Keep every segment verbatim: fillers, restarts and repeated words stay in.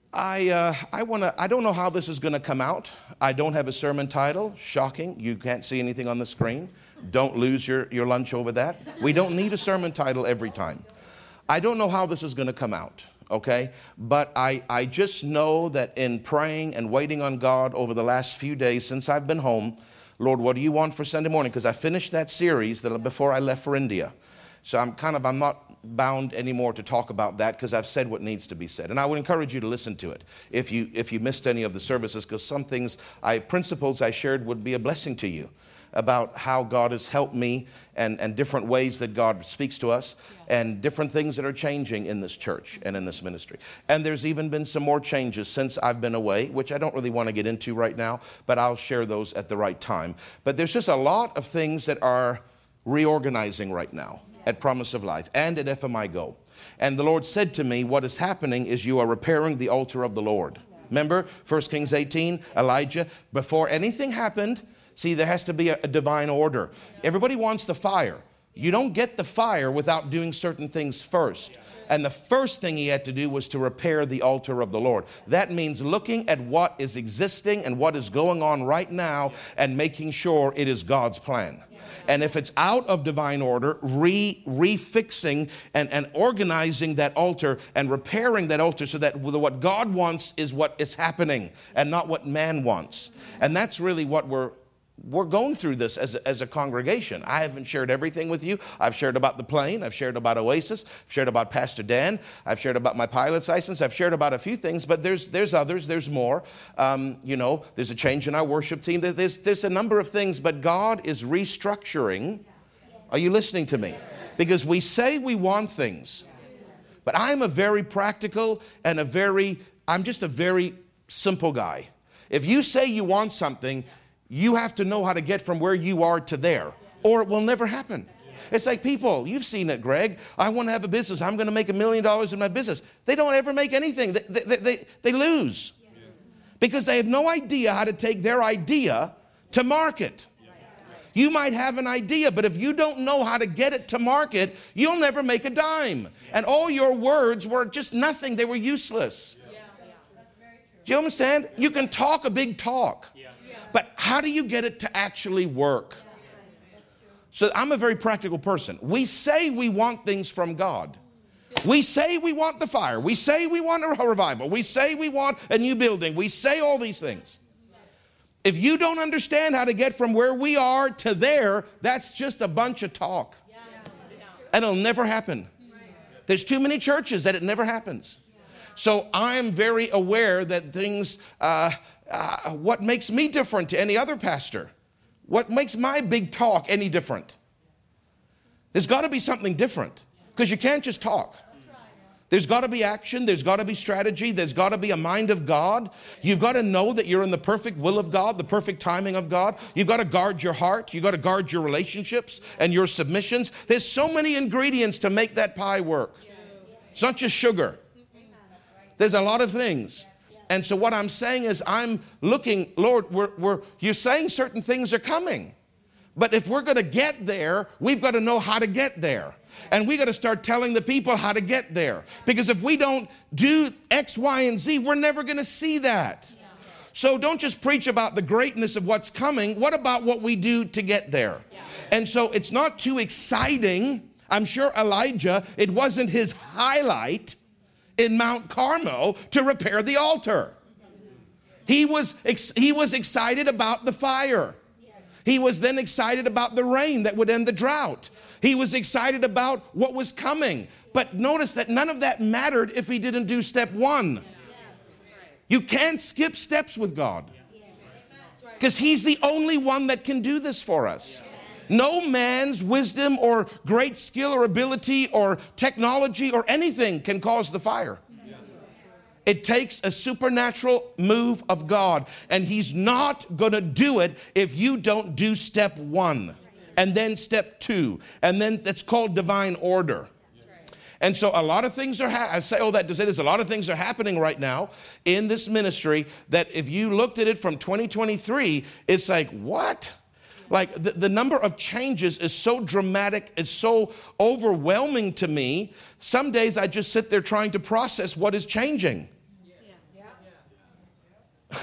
I uh, I want to. I don't know how this is going to come out. I don't have a sermon title. Shocking. You can't see anything on the screen. Don't lose your, your lunch over that. We don't need a sermon title every time. I don't know how this is going to come out, okay? But I, I just know that in praying and waiting on God over the last few days since I've been home, Lord, what do you want for Sunday morning? Because I finished that series that before I left for India. So I'm kind of, I'm not bound anymore to talk about that because I've said what needs to be said. And I would encourage you to listen to it if you if you missed any of the services, because some things, I principles I shared would be a blessing to you about how God has helped me and, and different ways that God speaks to us and different things that are changing in this church and in this ministry. And there's even been some more changes since I've been away, which I don't really want to get into right now, but I'll share those at the right time. But there's just a lot of things that are reorganizing right now at Promise of Life and at F M I Go. And the Lord said to me, what is happening is you are repairing the altar of the Lord. Remember, First Kings eighteen, Elijah, before anything happened, see, there has to be a, a divine order. Everybody wants the fire. You don't get the fire without doing certain things first. And the first thing he had to do was to repair the altar of the Lord. That means looking at what is existing and what is going on right now and making sure it is God's plan. And if it's out of divine order, re, refixing and, and organizing that altar and repairing that altar so that what God wants is what is happening and not what man wants. And that's really what we're We're going through this as a, as a congregation. I haven't shared everything with you. I've shared about the plane. I've shared about Oasis. I've shared about Pastor Dan. I've shared about my pilot's license. I've shared about a few things, but there's there's others. There's more. Um, you know, there's a change in our worship team. There's, there's a number of things, but God is restructuring. Are you listening to me? Because we say we want things, but I'm a very practical and a very, I'm just a very simple guy. If you say you want something, you have to know how to get from where you are to there, or it will never happen. It's like people, you've seen it, Greg. I want to have a business. I'm going to make a million dollars in my business. They don't ever make anything. They, they, they, they lose because they have no idea how to take their idea to market. You might have an idea, but if you don't know how to get it to market, you'll never make a dime. And all your words were just nothing. They were useless. Do you understand? You can talk a big talk. But how do you get it to actually work? So I'm a very practical person. We say we want things from God. We say we want the fire. We say we want a revival. We say we want a new building. We say all these things. If you don't understand how to get from where we are to there, that's just a bunch of talk. And it'll never happen. There's too many churches that it never happens. So I'm very aware that things... Uh, Uh, what makes me different to any other pastor? What makes my big talk any different? There's got to be something different because you can't just talk. There's got to be action. There's got to be strategy. There's got to be a mind of God. You've got to know that you're in the perfect will of God, the perfect timing of God. You've got to guard your heart. You've got to guard your relationships and your submissions. There's so many ingredients to make that pie work. It's not just sugar. There's a lot of things. And so what I'm saying is I'm looking, Lord, we're, we're, you're saying certain things are coming. But if we're going to get there, we've got to know how to get there. And we've got to start telling the people how to get there. Because if we don't do X, Y, and Z, we're never going to see that. So don't just preach about the greatness of what's coming. What about what we do to get there? And so it's not too exciting. I'm sure Elijah, it wasn't his highlight in Mount Carmel to repair the altar. He was, ex- he was excited about the fire. He was then excited about the rain that would end the drought. He was excited about what was coming. But notice that none of that mattered if he didn't do step one. You can't skip steps with God because he's the only one that can do this for us. No man's wisdom or great skill or ability or technology or anything can cause the fire. It takes a supernatural move of God, and he's not going to do it if you don't do step one and then step two, and then that's called divine order. And so a lot of things are, ha- I say all that to say this, a lot of things are happening right now in this ministry that if you looked at it from twenty twenty-three, it's like, what? Like the, the number of changes is so dramatic, is so overwhelming to me. Some days I just sit there trying to process what is changing. Yeah.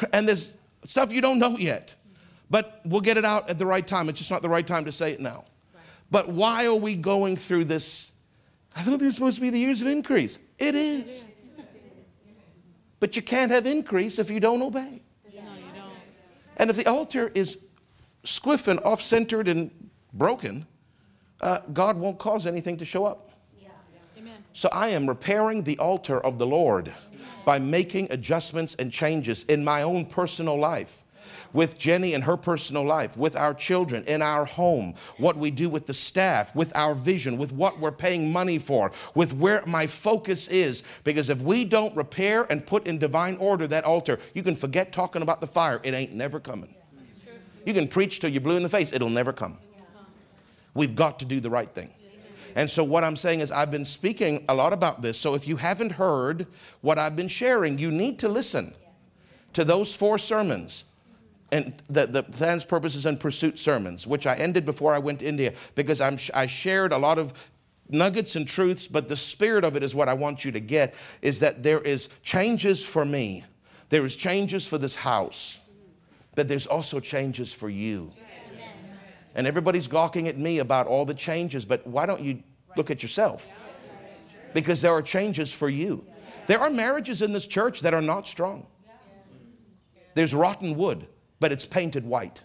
And there's stuff you don't know yet. But we'll get it out at the right time. It's just not the right time to say it now. Right. But why are we going through this? I thought these were supposed to be the years of increase. It is. It is. But you can't have increase if you don't obey. No, you don't. And if the altar is squiff and off-centered and broken, uh, God won't cause anything to show up. Yeah. Amen. So I am repairing the altar of the Lord. Amen. By making adjustments and changes in my own personal life, with Jenny and her personal life, with our children, in our home, what we do with the staff, with our vision, with what we're paying money for, with where my focus is. Because if we don't repair and put in divine order that altar, you can forget talking about the fire. It ain't never coming. You can preach till you're blue in the face. It'll never come. We've got to do the right thing. And so what I'm saying is I've been speaking a lot about this. So if you haven't heard what I've been sharing, you need to listen to those four sermons. And the, the plans, purposes, and pursuit sermons, which I ended before I went to India, because I'm, I shared a lot of nuggets and truths, but the spirit of it is what I want you to get, is that there is changes for me. There is changes for this house, but there's also changes for you. And everybody's gawking at me about all the changes, but why don't you look at yourself? Because there are changes for you. There are marriages in this church that are not strong. There's rotten wood, but it's painted white.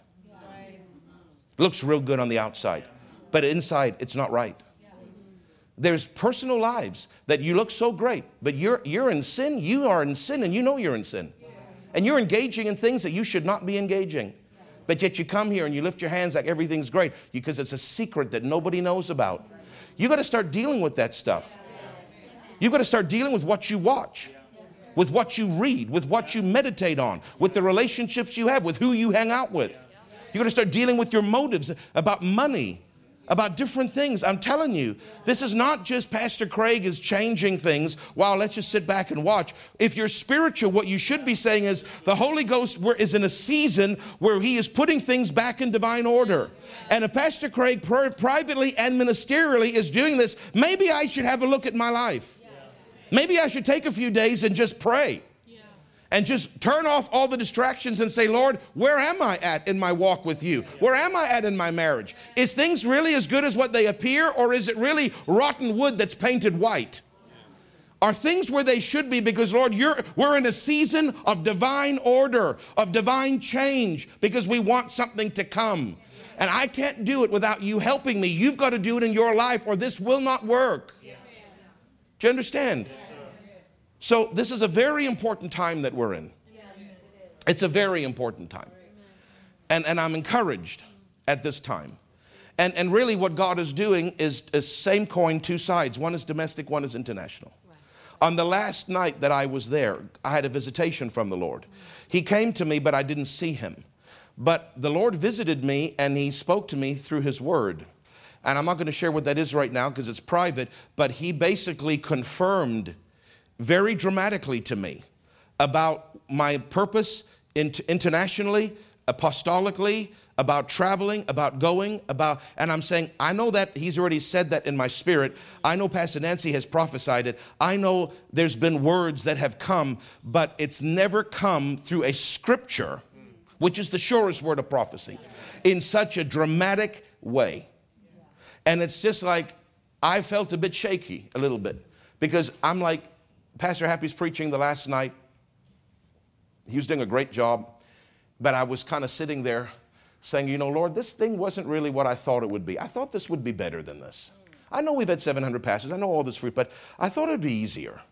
Looks real good on the outside, but inside it's not right. There's personal lives that you look so great, but you're you're in sin. You are in sin, and you know you're in sin. And you're engaging in things that you should not be engaging. But yet you come here and you lift your hands like everything's great because it's a secret that nobody knows about. You've got to start dealing with that stuff. You've got to start dealing with what you watch, with what you read, with what you meditate on, with the relationships you have, with who you hang out with. You've got to start dealing with your motives about money, about different things. I'm telling you, this is not just Pastor Craig is changing things. Wow, let's just sit back and watch. If you're spiritual, what you should be saying is the Holy Ghost is in a season where he is putting things back in divine order. And if Pastor Craig privately and ministerially is doing this, maybe I should have a look at my life. Maybe I should take a few days and just pray. And just turn off all the distractions and say, Lord, where am I at in my walk with you? Where am I at in my marriage? Is things really as good as what they appear, or is it really rotten wood that's painted white? Are things where they should be? Because, Lord, you're, we're in a season of divine order, of divine change, because we want something to come. And I can't do it without you helping me. You've got to do it in your life, or this will not work. Do you understand? So this is a very important time that we're in. Yes, it is. It's a very important time. And, and I'm encouraged at this time. And, and really what God is doing is, is same coin, two sides. One is domestic, one is international. Right. On the last night that I was there, I had a visitation from the Lord. He came to me, but I didn't see him. But the Lord visited me, and he spoke to me through his word. And I'm not going to share what that is right now because it's private, but he basically confirmed very dramatically to me about my purpose internationally, apostolically, about traveling, about going, about, and I'm saying, I know that he's already said that in my spirit. I know Pastor Nancy has prophesied it. I know there's been words that have come, but it's never come through a scripture, which is the surest word of prophecy, in such a dramatic way. And it's just like, I felt a bit shaky a little bit because I'm like, Pastor Happy's preaching the last night. He was doing a great job, but I was kind of sitting there saying, you know, Lord, this thing wasn't really what I thought it would be. I thought this would be better than this. I know we've had seven hundred pastors. I know all this fruit, but I thought it would be easier.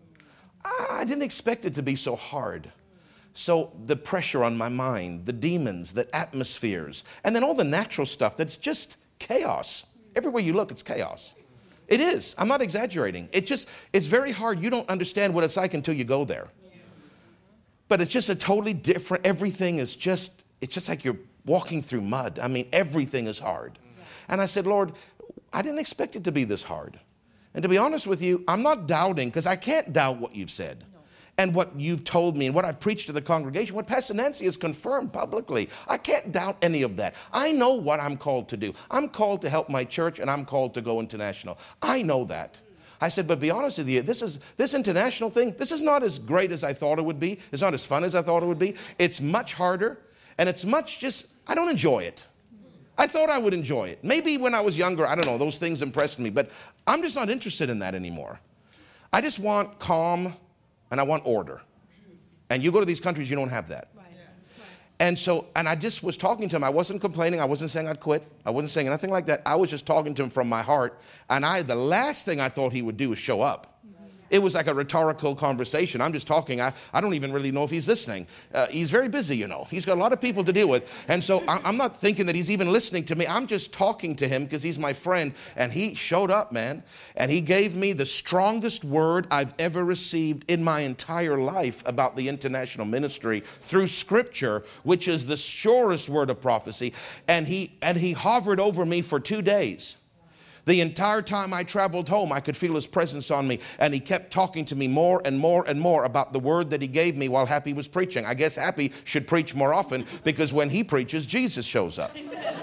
I didn't expect it to be so hard. So the pressure on my mind, the demons, the atmospheres, and then all the natural stuff that's just chaos. Everywhere you look, it's chaos. It is. I'm not exaggerating. It just, it's very hard. You don't understand what it's like until you go there. But it's just a totally different, everything is just, it's just like you're walking through mud. I mean, everything is hard. And I said, Lord, I didn't expect it to be this hard. And to be honest with you, I'm not doubting, because I can't doubt what you've said. And what you've told me and what I've preached to the congregation, what Pastor Nancy has confirmed publicly. I can't doubt any of that. I know what I'm called to do. I'm called to help my church, and I'm called to go international. I know that. I said, but be honest with you, this is this international thing, this is not as great as I thought it would be. It's not as fun as I thought it would be. It's much harder, and it's much just, I don't enjoy it. I thought I would enjoy it. Maybe when I was younger, I don't know, those things impressed me, but I'm just not interested in that anymore. I just want calm, and I want order. And you go to these countries, you don't have that. Right. Right. And so, and I just was talking to him. I wasn't complaining. I wasn't saying I'd quit. I wasn't saying anything like that. I was just talking to him from my heart. And I, the last thing I thought he would do is show up. It was like a rhetorical conversation. I'm just talking. I, I don't even really know if he's listening. Uh, he's very busy, you know. He's got a lot of people to deal with. And so I, I'm not thinking that he's even listening to me. I'm just talking to him because he's my friend. And he showed up, man. And he gave me the strongest word I've ever received in my entire life about the international ministry through Scripture, which is the surest word of prophecy. And he, and he hovered over me for two days. The entire time I traveled home, I could feel his presence on me. And he kept talking to me more and more and more about the word that he gave me while Happy was preaching. I guess Happy should preach more often because when he preaches, Jesus shows up.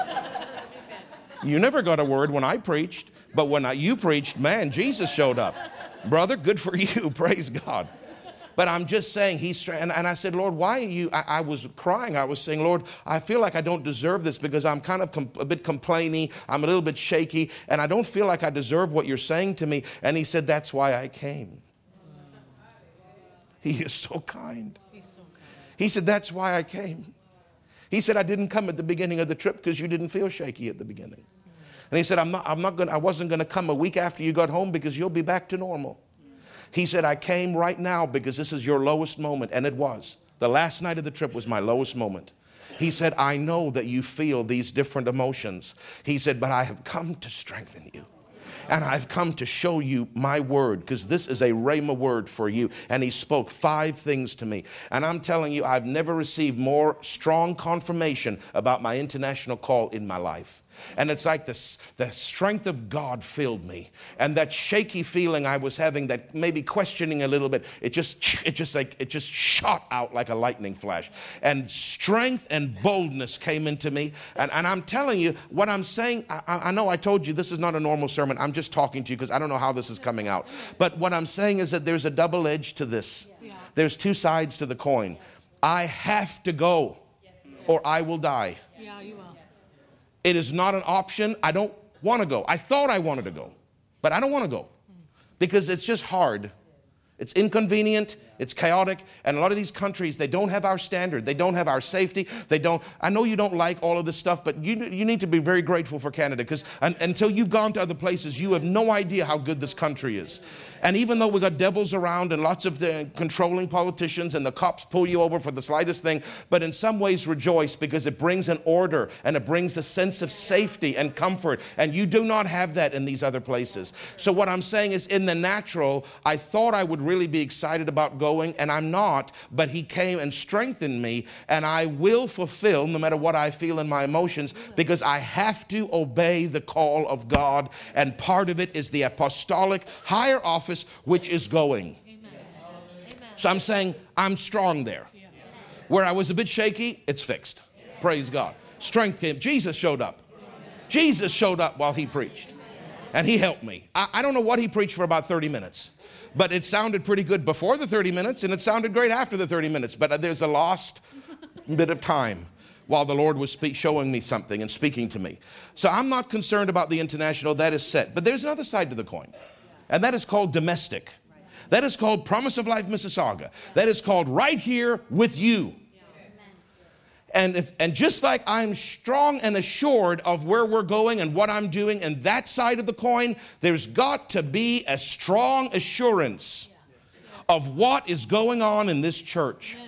You never got a word when I preached, but when I, you preached, man, Jesus showed up. Brother, good for you. Praise God. But I'm just saying, he's, and, and I said, Lord, why are you, I, I was crying. I was saying, Lord, I feel like I don't deserve this because I'm kind of com- a bit complaining. I'm a little bit shaky, and I don't feel like I deserve what you're saying to me. And he said, that's why I came. He is so kind. He said, that's why I came. He said, I didn't come at the beginning of the trip because you didn't feel shaky at the beginning. And he said, I'm not, I'm not going I wasn't going to come a week after you got home because you'll be back to normal. He said, I came right now because this is your lowest moment. And it was. The last night of the trip was my lowest moment. He said, I know that you feel these different emotions. He said, but I have come to strengthen you. And I've come to show you my word because this is a rhema word for you. And he spoke five things to me. And I'm telling you, I've never received more strong confirmation about my international call in my life. And it's like this, the strength of God filled me. And that shaky feeling I was having, that maybe questioning a little bit, it just, it just like, it just shot out like a lightning flash. And strength and boldness came into me. And, and I'm telling you, what I'm saying, I, I know I told you this is not a normal sermon. I'm just talking to you because I don't know how this is coming out. But what I'm saying is that there's a double edge to this. There's two sides to the coin. I have to go or I will die. Yeah, you will. It is not an option. I don't want to go. I thought I wanted to go, but I don't want to go because it's just hard. It's inconvenient. It's chaotic. And a lot of these countries, they don't have our standard. They don't have our safety. They don't. I know you don't like all of this stuff, but you, you need to be very grateful for Canada because un, until you've gone to other places, you have no idea how good this country is. And even though we got devils around and lots of the controlling politicians and the cops pull you over for the slightest thing, but in some ways rejoice because it brings an order and it brings a sense of safety and comfort. And you do not have that in these other places. So what I'm saying is in the natural, I thought I would really be excited about going and I'm not, but he came and strengthened me and I will fulfill no matter what I feel in my emotions because I have to obey the call of God. And part of it is the apostolic higher office which is going. Amen. So I'm saying I'm strong there. Where I was a bit shaky, it's fixed. Praise God. Strength came. Jesus showed up. Jesus showed up while he preached. And he helped me. I, I don't know what he preached for about thirty minutes. But it sounded pretty good before the thirty minutes. And it sounded great after the thirty minutes. But there's a lost bit of time while the Lord was speak, showing me something and speaking to me. So I'm not concerned about the international. That is set. But there's another side to the coin. And that is called domestic. That is called Promise of Life Mississauga. That is called right here with you. And, if, and just like I'm strong and assured of where we're going and what I'm doing and that side of the coin, there's got to be a strong assurance of what is going on in this church.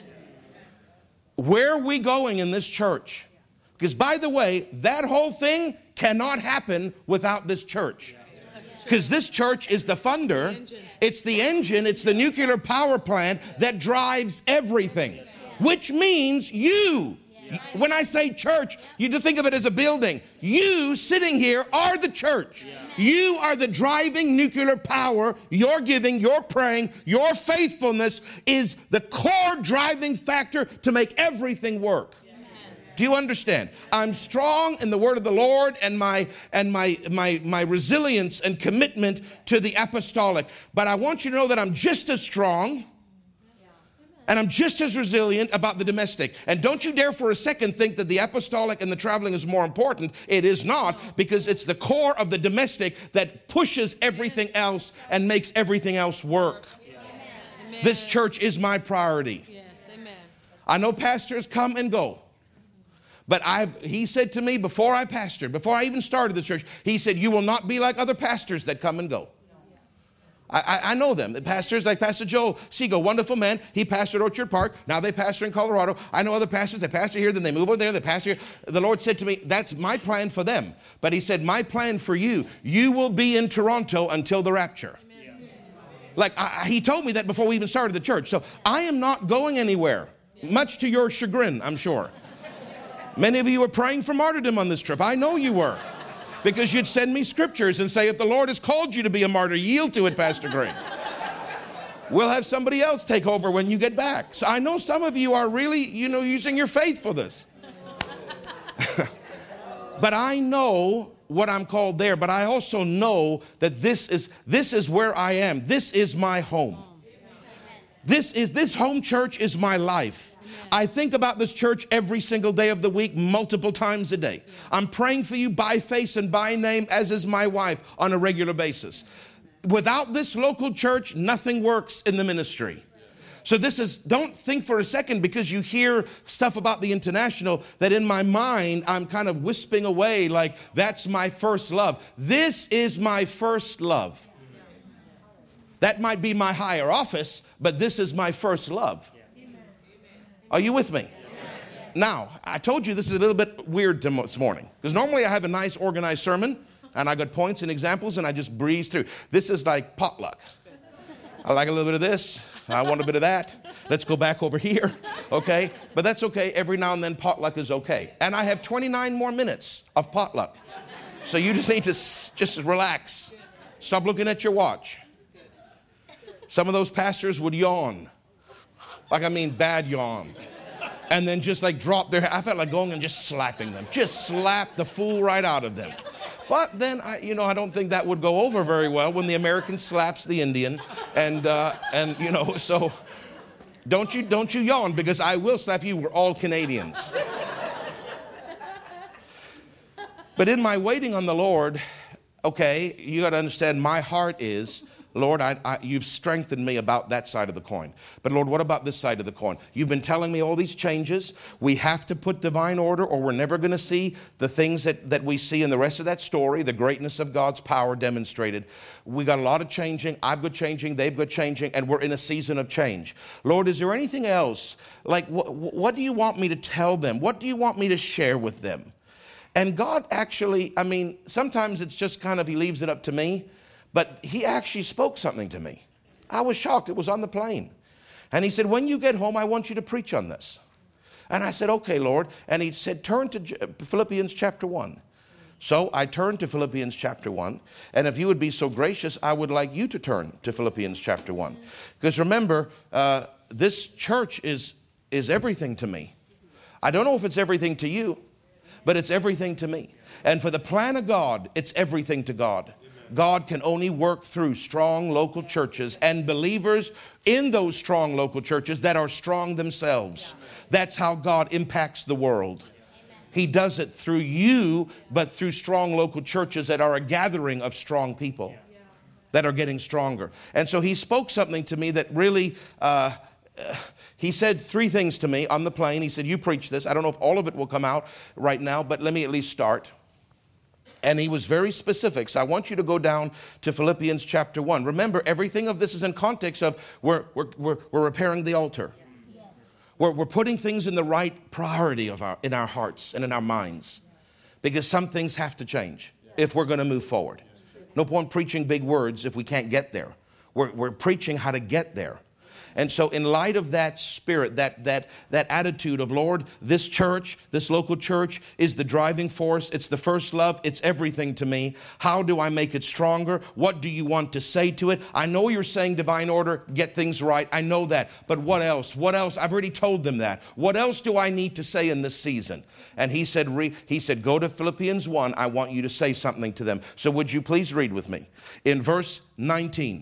Where are we going in this church? Because by the way, that whole thing cannot happen without this church. Because this church is the funder, it's the engine, it's the nuclear power plant that drives everything. Which means you, when I say church, you just think of it as a building. You sitting here are the church. You are the driving nuclear power. Your giving, your praying, your faithfulness is the core driving factor to make everything work. Do you understand? I'm strong in the word of the Lord and my and my my my resilience and commitment to the apostolic. But I want you to know that I'm just as strong and I'm just as resilient about the domestic. And don't you dare for a second think that the apostolic and the traveling is more important. It is not, because it's the core of the domestic that pushes everything else and makes everything else work. Amen. This church is my priority. Yes, amen. I know pastors come and go. But I've, he said to me before I pastored, before I even started the church, he said, you will not be like other pastors that come and go. I, I know them. The pastors like Pastor Joel Segal, wonderful man. He pastored Orchard Park. Now they pastor in Colorado. I know other pastors. They pastor here, then they move over there. They pastor here. The Lord said to me, that's my plan for them. But he said, my plan for you, you will be in Toronto until the rapture. Amen. Like I, he told me that before we even started the church. So I am not going anywhere, much to your chagrin, I'm sure. Many of you were praying for martyrdom on this trip. I know you were. Because you'd send me scriptures and say, if the Lord has called you to be a martyr, yield to it, Pastor Greg. We'll have somebody else take over when you get back. So I know some of you are really, you know, using your faith for this. But I know what I'm called there. But I also know that this is, this is where I am. This is my home. This is, this home church is my life. I think about this church every single day of the week, multiple times a day. I'm praying for you by face and by name, as is my wife, on a regular basis. Without this local church, nothing works in the ministry. So this is, don't think for a second because you hear stuff about the international that in my mind I'm kind of wisping away like that's my first love. This is my first love. That might be my higher office, but this is my first love. Are you with me? Now, I told you this is a little bit weird this morning because normally I have a nice organized sermon and I got points and examples and I just breeze through. This is like potluck. I like a little bit of this. I want a bit of that. Let's go back over here. Okay. But that's okay. Every now and then potluck is okay. And I have twenty-nine more minutes of potluck. So you just need to s- just relax. Stop looking at your watch. Some of those pastors would yawn. Like, I mean, bad yawn. And then just like drop their, I felt like going and just slapping them. Just slap the fool right out of them. But then, I, you know, I don't think that would go over very well when the American slaps the Indian. And, uh, and you know, so don't you, don't you yawn because I will slap you. We're all Canadians. But in my waiting on the Lord, okay, you got to understand my heart is, Lord, I, I, you've strengthened me about that side of the coin. But Lord, what about this side of the coin? You've been telling me all these changes. We have to put divine order or we're never going to see the things that, that we see in the rest of that story, the greatness of God's power demonstrated. We got a lot of changing. I've got changing. They've got changing. And we're in a season of change. Lord, is there anything else? Like, wh- what do you want me to tell them? What do you want me to share with them? And God actually, I mean, sometimes it's just kind of, he leaves it up to me. But he actually spoke something to me. I was shocked. It was on the plane. And he said, when you get home, I want you to preach on this. And I said, okay, Lord. And he said, turn to Philippians chapter one. So I turned to Philippians chapter one. And if you would be so gracious, I would like you to turn to Philippians chapter one. Because remember, uh, this church is, is everything to me. I don't know if it's everything to you, but it's everything to me. And for the plan of God, it's everything to God. God can only work through strong local churches and believers in those strong local churches that are strong themselves. That's how God impacts the world. He does it through you, but through strong local churches that are a gathering of strong people that are getting stronger. And so he spoke something to me that really, uh, he said three things to me on the plane. He said, you preach this. I don't know if all of it will come out right now, but let me at least start. And he was very specific. So I want you to go down to Philippians chapter one. Remember, everything of this is in context of we're, we're, we're, we're repairing the altar. Yes. We're, we're putting things in the right priority of our, in our hearts and in our minds. Because some things have to change if we're going to move forward. No point preaching big words if we can't get there. We're, we're preaching how to get there. And so in light of that spirit, that, that, that attitude of, Lord, this church, this local church is the driving force. It's the first love. It's everything to me. How do I make it stronger? What do you want to say to it? I know you're saying divine order, get things right. I know that. But what else? What else? I've already told them that. What else do I need to say in this season? And he said, re, he said, go to Philippians one. I want you to say something to them. So would you please read with me? In verse nineteen.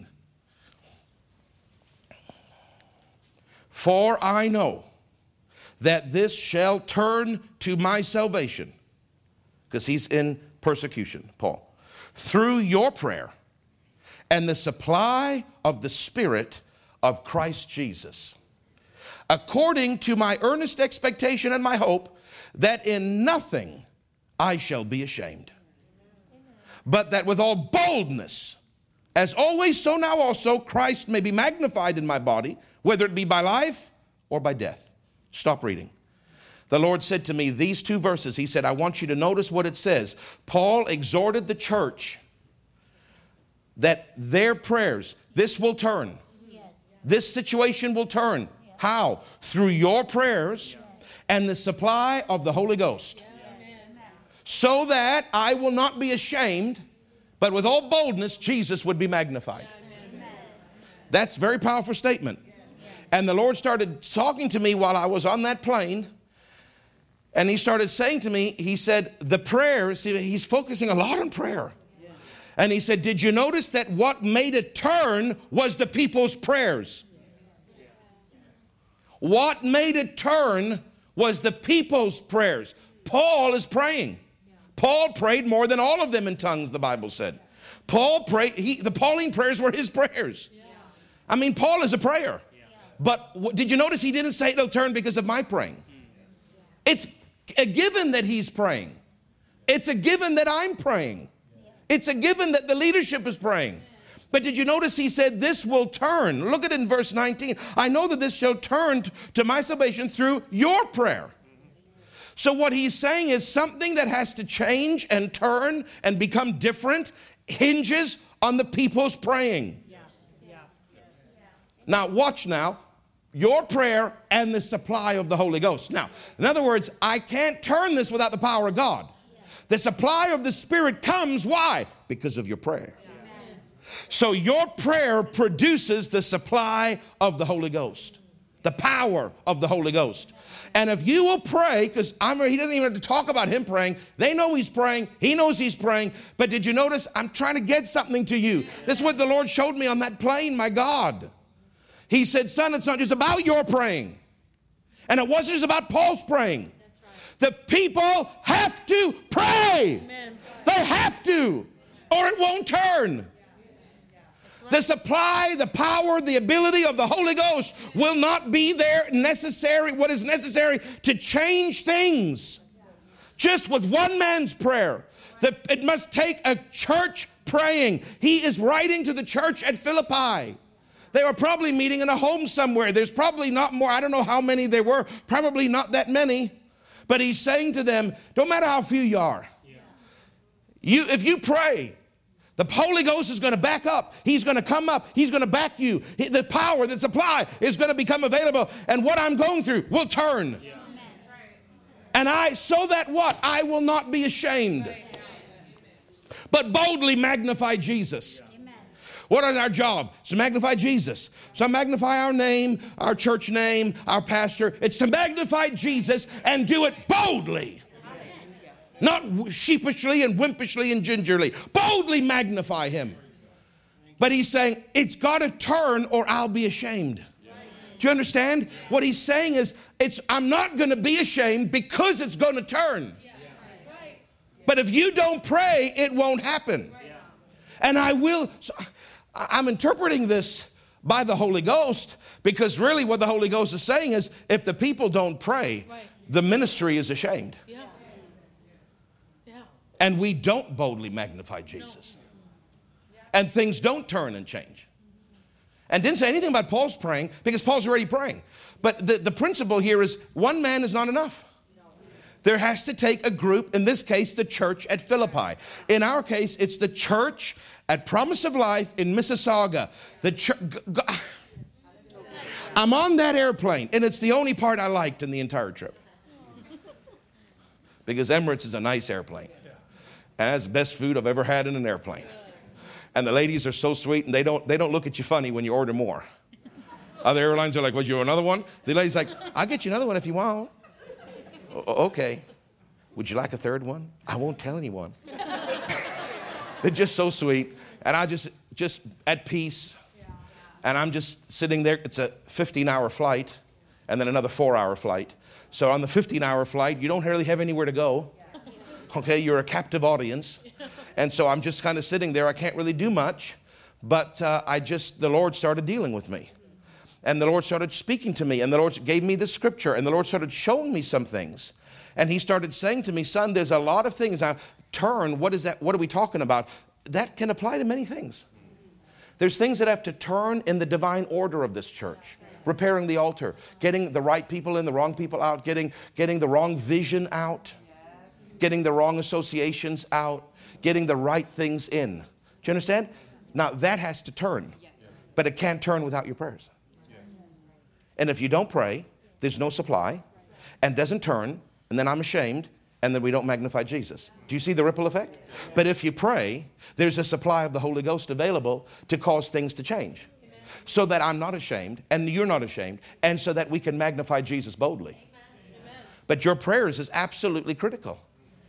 For I know that this shall turn to my salvation, because he's in persecution, Paul, through your prayer and the supply of the Spirit of Christ Jesus, according to my earnest expectation and my hope, that in nothing I shall be ashamed, but that with all boldness, as always, so now also, Christ may be magnified in my body, whether it be by life or by death. Stop reading. The Lord said to me, these two verses, he said, I want you to notice what it says. Paul exhorted the church that their prayers, this will turn. Yes. This situation will turn. Yes. How? Through your prayers, yes, and the supply of the Holy Ghost. Yes. So that I will not be ashamed, but with all boldness, Jesus would be magnified. Amen. That's a very powerful statement. And the Lord started talking to me while I was on that plane. And he started saying to me, he said, the prayer, see, he's focusing a lot on prayer. Yeah. And he said, did you notice that what made it turn was the people's prayers? Yeah. What made it turn was the people's prayers. Paul is praying. Yeah. Paul prayed more than all of them in tongues, the Bible said. Paul prayed, he, the Pauline prayers were his prayers. Yeah. I mean, Paul is a prayer. But did you notice he didn't say it'll turn because of my praying? It's a given that he's praying. It's a given that I'm praying. It's a given that the leadership is praying. But did you notice he said this will turn? Look at it in verse nineteen. I know that this shall turn to my salvation through your prayer. So what he's saying is something that has to change and turn and become different hinges on the people's praying. Now watch now. Your prayer and the supply of the Holy Ghost. Now, in other words, I can't turn this without the power of God. The supply of the Spirit comes, why? Because of your prayer. So your prayer produces the supply of the Holy Ghost, the power of the Holy Ghost. And if you will pray, because I'm he doesn't even have to talk about him praying. They know he's praying. He knows he's praying. But did you notice? I'm trying to get something to you. This is what the Lord showed me on that plane, my God. He said, son, it's not just about your praying. And it wasn't just about Paul's praying. Right. The people have to pray. Amen. They have to, or it won't turn. Yeah. Right. The supply, the power, the ability of the Holy Ghost will not be there necessary, what is necessary to change things. Just with one man's prayer. The, it must take a church praying. He is writing to the church at Philippi. They were probably meeting in a home somewhere. There's probably not more. I don't know how many there were. Probably not that many. But he's saying to them, don't matter how few you are. Yeah. You, if you pray, the Holy Ghost is going to back up. He's going to come up. He's going to back you. The power, the supply is going to become available. And what I'm going through will turn. Yeah. And I, so that what? I will not be ashamed, but boldly magnify Jesus. What is our job? It's to magnify Jesus. So magnify our name, our church name, our pastor. It's to magnify Jesus and do it boldly. Not sheepishly and wimpishly and gingerly. Boldly magnify him. But he's saying, it's got to turn or I'll be ashamed. Do you understand? What he's saying is, it's I'm not going to be ashamed because it's going to turn. But if you don't pray, it won't happen. And I will... So, I'm interpreting this by the Holy Ghost because really what the Holy Ghost is saying is if the people don't pray, right, the ministry is ashamed. Yeah. Yeah. And we don't boldly magnify Jesus. No. Yeah. And things don't turn and change. And didn't say anything about Paul's praying because Paul's already praying. But the, the principle here is one man is not enough. There has to take a group, in this case, the church at Philippi. In our case, it's the church at Promise of Life in Mississauga. The church, I'm on that airplane, and it's the only part I liked in the entire trip. Because Emirates is a nice airplane. And that's the best food I've ever had in an airplane. And the ladies are so sweet, and they don't, they don't look at you funny when you order more. Other airlines are like, "Would you another one?" The lady's like, "I'll get you another one if you want." O- okay. "Would you like a third one?" "I won't tell anyone." They're just so sweet. And I just, just at peace. And I'm just sitting there. It's a fifteen-hour flight and then another four-hour flight. So on the fifteen-hour flight, you don't really have anywhere to go. Okay, you're a captive audience. And so I'm just kind of sitting there. I can't really do much. But uh, I just, the Lord started dealing with me. And the Lord started speaking to me. And the Lord gave me the scripture. And the Lord started showing me some things. And he started saying to me, "Son, there's a lot of things." Now, turn, what is that? What are we talking about? That can apply to many things. There's things that have to turn in the divine order of this church. Repairing the altar, getting the right people in, the wrong people out, getting, getting the wrong vision out, getting the wrong associations out, getting the right things in. Do you understand? Now, that has to turn, but it can't turn without your prayers. And if you don't pray, there's no supply, and doesn't turn, and then I'm ashamed, and then we don't magnify Jesus. Do you see the ripple effect? But if you pray, there's a supply of the Holy Ghost available to cause things to change. So that I'm not ashamed, and you're not ashamed, and so that we can magnify Jesus boldly. But your prayers is absolutely critical.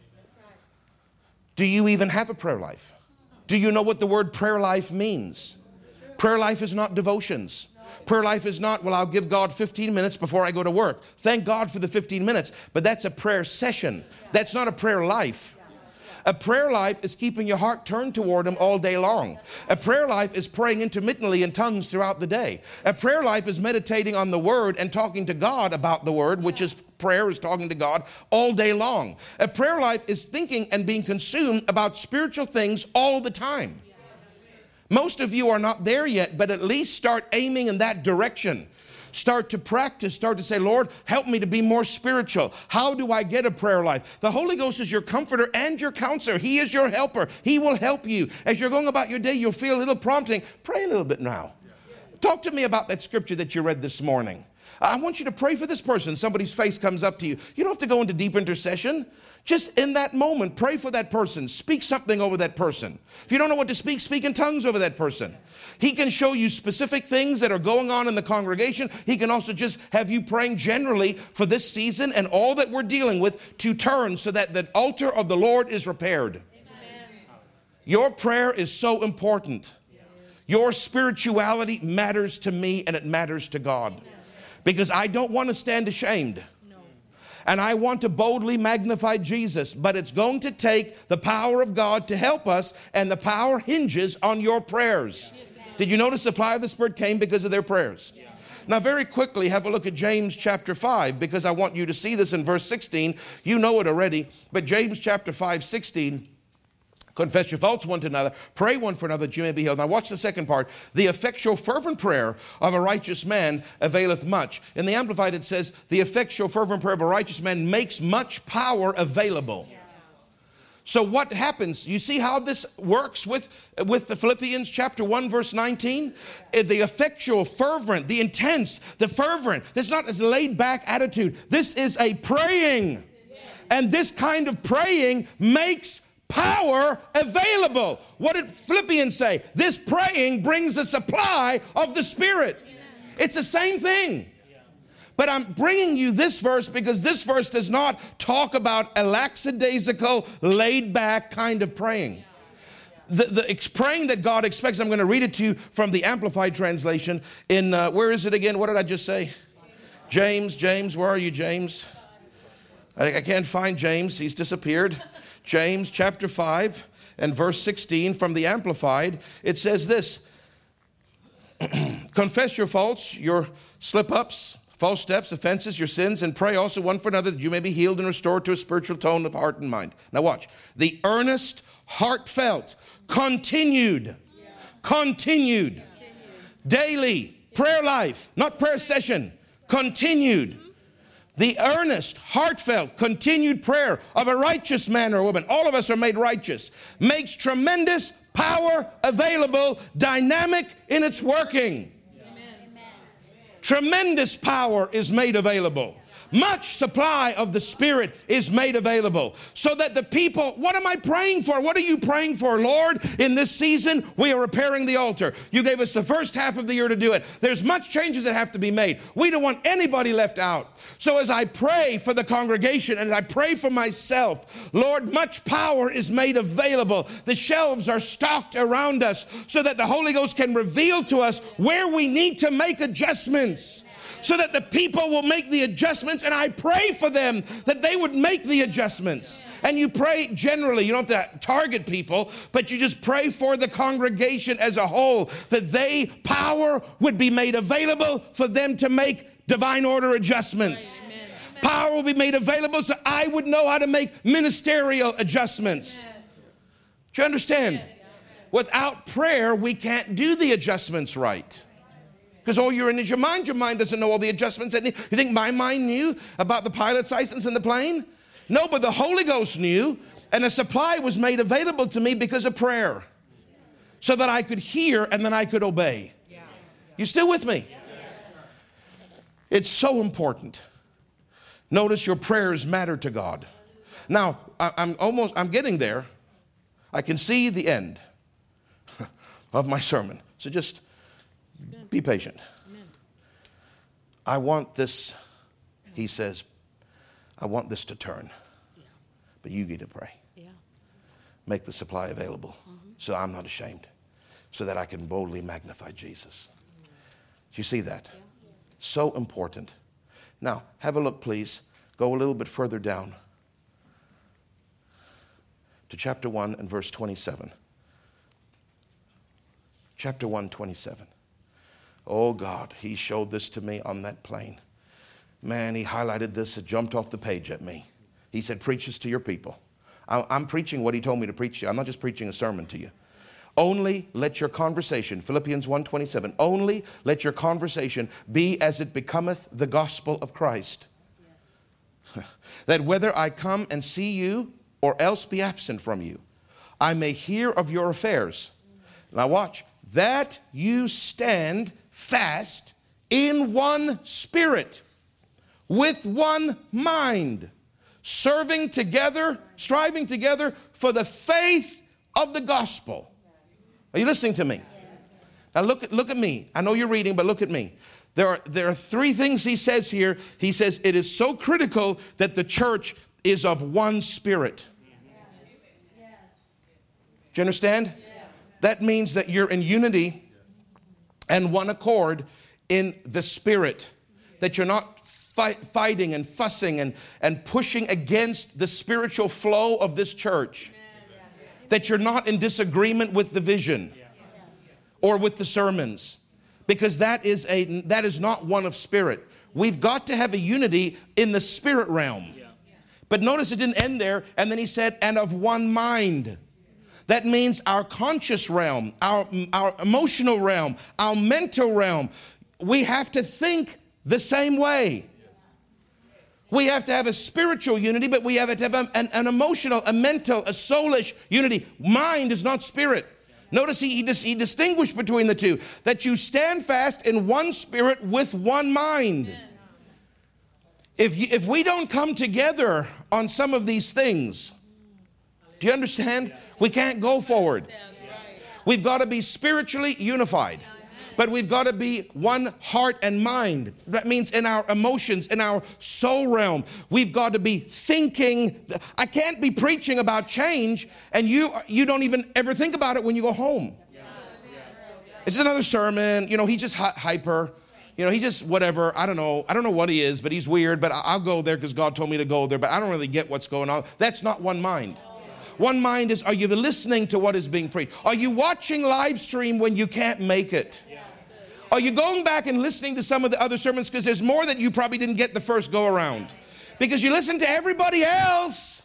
Do you even have a prayer life? Do you know what the word prayer life means? Prayer life is not devotions. Prayer life is not, well, I'll give God fifteen minutes before I go to work. Thank God for the fifteen minutes, but that's a prayer session. That's not a prayer life. A prayer life is keeping your heart turned toward Him all day long. A prayer life is praying intermittently in tongues throughout the day. A prayer life is meditating on the Word and talking to God about the Word, which is prayer, is talking to God all day long. A prayer life is thinking and being consumed about spiritual things all the time. Most of you are not there yet, but at least start aiming in that direction. Start to practice, start to say, "Lord, help me to be more spiritual. How do I get a prayer life?" The Holy Ghost is your comforter and your counselor. He is your helper. He will help you. As you're going about your day, you'll feel a little prompting. Pray a little bit now. Talk to me about that scripture that you read this morning. I want you to pray for this person. Somebody's face comes up to you. You don't have to go into deep intercession. Just in that moment, pray for that person. Speak something over that person. If you don't know what to speak, speak in tongues over that person. He can show you specific things that are going on in the congregation. He can also just have you praying generally for this season and all that we're dealing with to turn so that the altar of the Lord is repaired. Amen. Your prayer is so important. Yes. Your spirituality matters to me and it matters to God. Amen. Because I don't want to stand ashamed. And I want to boldly magnify Jesus, but it's going to take the power of God to help us, and the power hinges on your prayers. Did you notice the supply of the Spirit came because of their prayers? Now, very quickly, have a look at James chapter five, because I want you to see this in verse sixteen. You know it already, but James chapter five, sixteen, confess your faults one to another, pray one for another that you may be healed. Now watch the second part. The effectual fervent prayer of a righteous man availeth much. In the Amplified it says, the effectual fervent prayer of a righteous man makes much power available. Yeah. So what happens? You see how this works with, with the Philippians chapter one verse nineteen? The effectual, fervent, the intense, the fervent. This is not a laid back attitude. This is a praying. And this kind of praying makes power available. What did Philippians say? This praying brings a supply of the Spirit. Amen. It's the same thing. But I'm bringing you this verse because this verse does not talk about a lackadaisical, laid back kind of praying. The, the praying that God expects, I'm going to read it to you from the Amplified translation in, uh, where is it again? What did I just say? James, James, where are you, James? I, I can't find James. He's disappeared. James chapter five and verse sixteen from the Amplified, it says this, confess your faults, your slip-ups, false steps, offenses, your sins, and pray also one for another that you may be healed and restored to a spiritual tone of heart and mind. Now watch. The earnest, heartfelt, continued, yeah. continued, yeah. daily prayer life, not prayer session, continued. The earnest, heartfelt, continued prayer of a righteous man or woman, all of us are made righteous, makes tremendous power available, dynamic in its working. Amen. Tremendous power is made available. Much supply of the Spirit is made available so that the people, what am I praying for? What are you praying for, Lord? In this season, we are repairing the altar. You gave us the first half of the year to do it. There's much changes that have to be made. We don't want anybody left out. So as I pray for the congregation and as I pray for myself, Lord, much power is made available. The shelves are stocked around us so that the Holy Ghost can reveal to us where we need to make adjustments, so that the people will make the adjustments, and I pray for them that they would make the adjustments. And you pray generally, you don't have to target people, but you just pray for the congregation as a whole, that they, power would be made available for them to make divine order adjustments. Amen. Power will be made available so I would know how to make ministerial adjustments. Yes. Do you understand? Yes. Without prayer, we can't do the adjustments right. Because all you're in is your mind. Your mind doesn't know all the adjustments. That need. You think my mind knew about the pilot's license in the plane? No, but the Holy Ghost knew, and a supply was made available to me because of prayer, so that I could hear and then I could obey. You still with me? It's so important. Notice your prayers matter to God. Now, I'm almost, I'm getting there. I can see the end of my sermon. So just be patient. Amen. I want this, he says, I want this to turn. Yeah. But you need to pray. Yeah. Make the supply available, mm-hmm. so I'm not ashamed, so that I can boldly magnify Jesus. Mm-hmm. Do you see that? Yeah. So important. Now, have a look, please. Go a little bit further down to chapter one and verse twenty-seven. Chapter one, twenty-seven. Oh God, he showed this to me on that plane. Man, he highlighted this. It jumped off the page at me. He said, preach this to your people. I'm preaching what he told me to preach to you. I'm not just preaching a sermon to you. Only let your conversation, Philippians one twenty-seven, only let your conversation be as it becometh the gospel of Christ. Yes. That whether I come and see you or else be absent from you, I may hear of your affairs. Now watch. That you stand fast in one spirit, with one mind, serving together, striving together for the faith of the gospel. Are you listening to me? Yes. Now look at, look at me. I know you're reading, but look at me. There are, there are three things he says here. He says it is so critical that the church is of one spirit. Yes. Do you understand? Yes. That means that you're in unity and one accord in the spirit. That you're not fight, fighting and fussing and, and pushing against the spiritual flow of this church. That you're not in disagreement with the vision or with the sermons. Because that is a that is not one of spirit. We've got to have a unity in the spirit realm. But notice it didn't end there. And then he said, and of one mind. That means our conscious realm, our, our emotional realm, our mental realm. We have to think the same way. We have to have a spiritual unity, but we have to have an, an emotional, a mental, a soulish unity. Mind is not spirit. Notice he, he, dis, he distinguished between the two. That you stand fast in one spirit with one mind. If, you, if we don't come together on some of these things, do you understand? We can't go forward. We've got to be spiritually unified. But we've got to be one heart and mind. That means in our emotions, in our soul realm, we've got to be thinking. I can't be preaching about change and you you don't even ever think about it when you go home. It's another sermon. You know, he's just hyper. You know, he just whatever. I don't know. I don't know what he is, but he's weird. But I'll go there because God told me to go there. But I don't really get what's going on. That's not one mind. One mind is, are you listening to what is being preached? Are you watching live stream when you can't make it? Are you going back and listening to some of the other sermons? Because there's more that you probably didn't get the first go around. Because you listen to everybody else.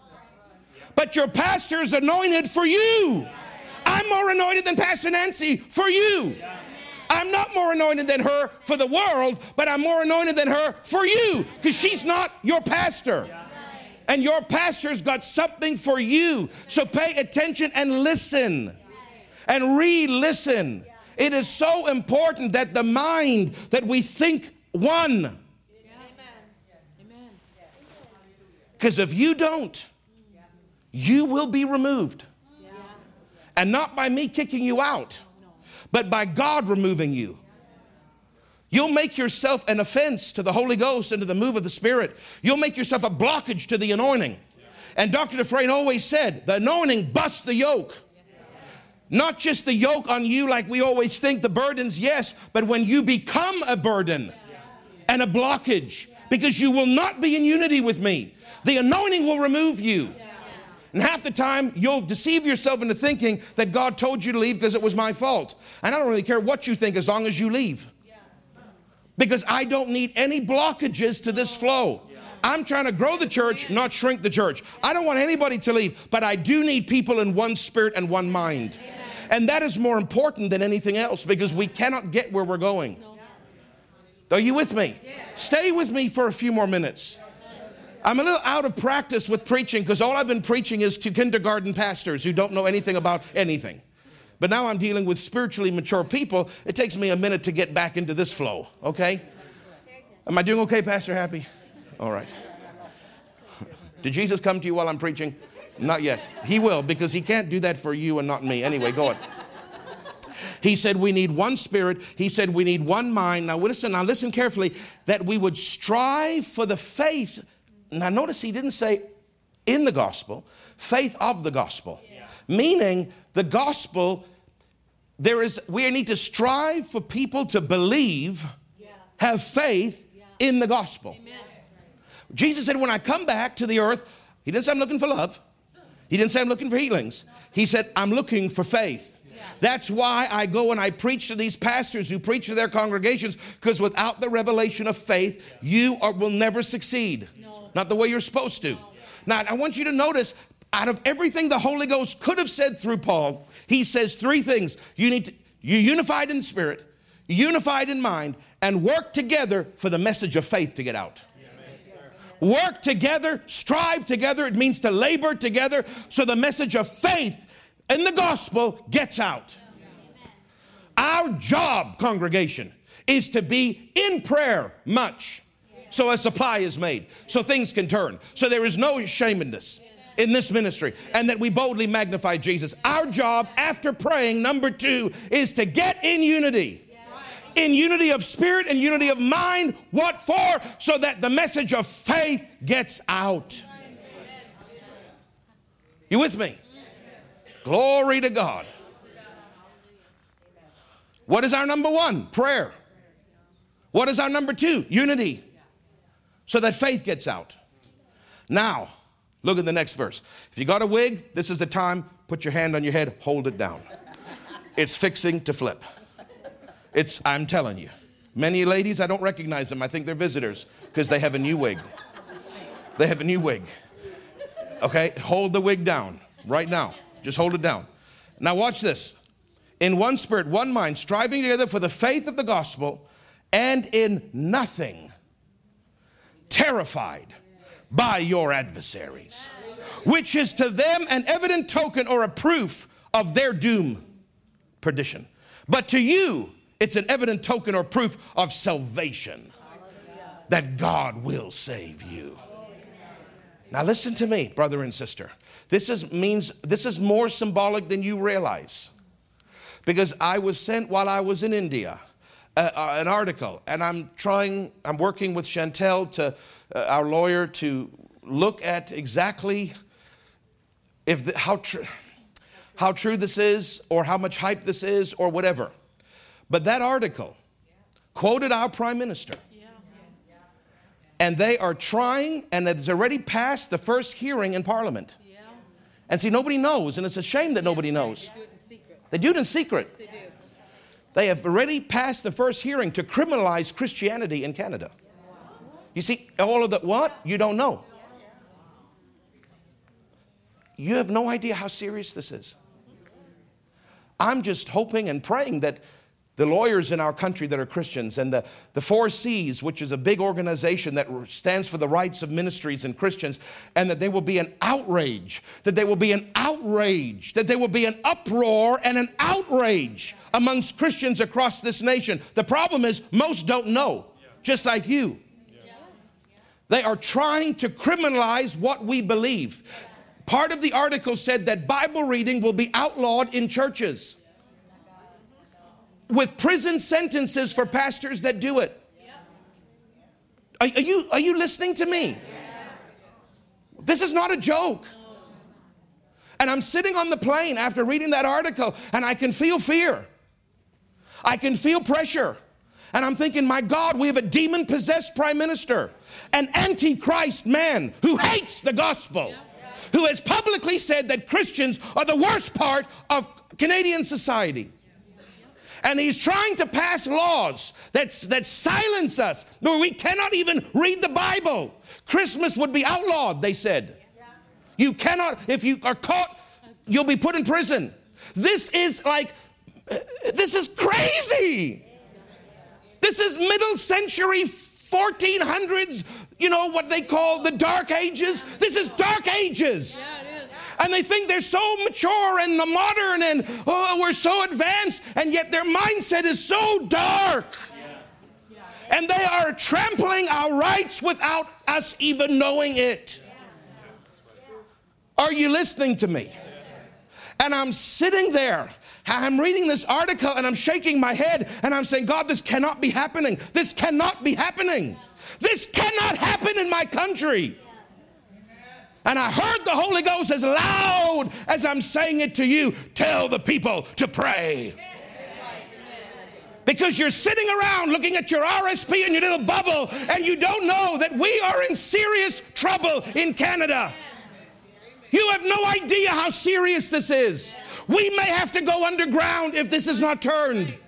But your pastor is anointed for you. I'm more anointed than Pastor Nancy for you. I'm not more anointed than her for the world, but I'm more anointed than her for you. Because she's not your pastor. And your pastor's got something for you. So pay attention and listen. And re-listen. It is so important that the mind, that we think one. Because if you don't, you will be removed. And not by me kicking you out, but by God removing you. You'll make yourself an offense to the Holy Ghost and to the move of the Spirit. You'll make yourself a blockage to the anointing. And Doctor Dufresne always said, the anointing busts the yoke. Not just the yoke on you like we always think, the burdens, yes, but when you become a burden and a blockage, because you will not be in unity with me. The anointing will remove you. And half the time, you'll deceive yourself into thinking that God told you to leave because it was my fault. And I don't really care what you think as long as you leave. Because I don't need any blockages to this flow. I'm trying to grow the church, not shrink the church. I don't want anybody to leave, but I do need people in one spirit and one mind. And that is more important than anything else, because we cannot get where we're going. Are you with me? Stay with me for a few more minutes. I'm a little out of practice with preaching because all I've been preaching is to kindergarten pastors who don't know anything about anything. But now I'm dealing with spiritually mature people. It takes me a minute to get back into this flow, okay? Am I doing okay, Pastor Happy? All right. Did Jesus come to you while I'm preaching? Not yet. He will, because he can't do that for you and not me. Anyway, go on. He said we need one spirit. He said we need one mind. Now listen, now listen carefully, that we would strive for the faith. Now notice he didn't say in the gospel, faith of the gospel. Yeah. Meaning the gospel, there is, we need to strive for people to believe, yes. have faith yeah. in the gospel. Amen. Jesus said when I come back to the earth, he didn't say I'm looking for love. He didn't say I'm looking for healings. He said I'm looking for faith. That's why I go and I preach to these pastors who preach to their congregations, because without the revelation of faith, you are, will never succeed. No. Not the way you're supposed to. No. Now, I want you to notice, out of everything the Holy Ghost could have said through Paul, he says three things. You need to, you're unified in spirit, unified in mind, and work together for the message of faith to get out. Work together, strive together. It means to labor together so the message of faith in the gospel gets out. Our job, congregation, is to be in prayer much, so a supply is made, so things can turn, so there is no shamedness in this ministry, and that we boldly magnify Jesus. Our job after praying, number two, is to get in unity. In unity of spirit and unity of mind. What for? So that the message of faith gets out. You with me? Glory to God. What is our number one? Prayer. What is our number two? Unity. So that faith gets out. Now, look at the next verse. If you got a wig, this is the time. Put your hand on your head. Hold it down. It's fixing to flip. It's, I'm telling you. Many ladies, I don't recognize them. I think they're visitors because they have a new wig. They have a new wig. Okay, hold the wig down right now. Just hold it down. Now watch this. In one spirit, one mind, striving together for the faith of the gospel, and in nothing terrified by your adversaries, which is to them an evident token or a proof of their doom, perdition. But to you, it's an evident token or proof of salvation, that God will save you. Now listen to me, brother and sister. This is means this is more symbolic than you realize. Because I was sent while I was in India, uh, uh, an article, and I'm trying, I'm working with Chantel, to uh, our lawyer, to look at exactly if the, how true how true this is, or how much hype this is, or whatever. But that article quoted our prime minister. And they are trying, and it's already passed the first hearing in Parliament. And see, nobody knows, and it's a shame that nobody knows. They do it in secret. They have already passed the first hearing to criminalize Christianity in Canada. You see, all of that, what? You don't know. You have no idea how serious this is. I'm just hoping and praying that the lawyers in our country that are Christians, and the, the Four C's, which is a big organization that stands for the rights of ministries and Christians, and that there will be an outrage, that there will be an outrage, that there will be an uproar and an outrage amongst Christians across this nation. The problem is most don't know, just like you. They are trying to criminalize what we believe. Part of the article said that Bible reading will be outlawed in churches, with prison sentences for pastors that do it. Are, are you, are you listening to me? This is not a joke. And I'm sitting on the plane after reading that article, and I can feel fear. I can feel pressure. And I'm thinking, my God, we have a demon-possessed prime minister, an antichrist man who hates the gospel, who has publicly said that Christians are the worst part of Canadian society. And he's trying to pass laws that, that silence us, where we cannot even read the Bible. Christmas would be outlawed, they said. You cannot, if you are caught, you'll be put in prison. This is like, this is crazy. This is middle century, fourteen hundreds, you know, what they call the dark ages. This is dark ages. And they think they're so mature and modern and oh, we're so advanced, and yet their mindset is so dark. And they are trampling our rights without us even knowing it. Are you listening to me? And I'm sitting there, I'm reading this article, and I'm shaking my head, and I'm saying, God, this cannot be happening. This cannot be happening. This cannot happen in my country. And I heard the Holy Ghost as loud as I'm saying it to you, tell the people to pray. Because you're sitting around looking at your R S P and your little bubble, and you don't know that we are in serious trouble in Canada. You have no idea how serious this is. We may have to go underground if this is not turned.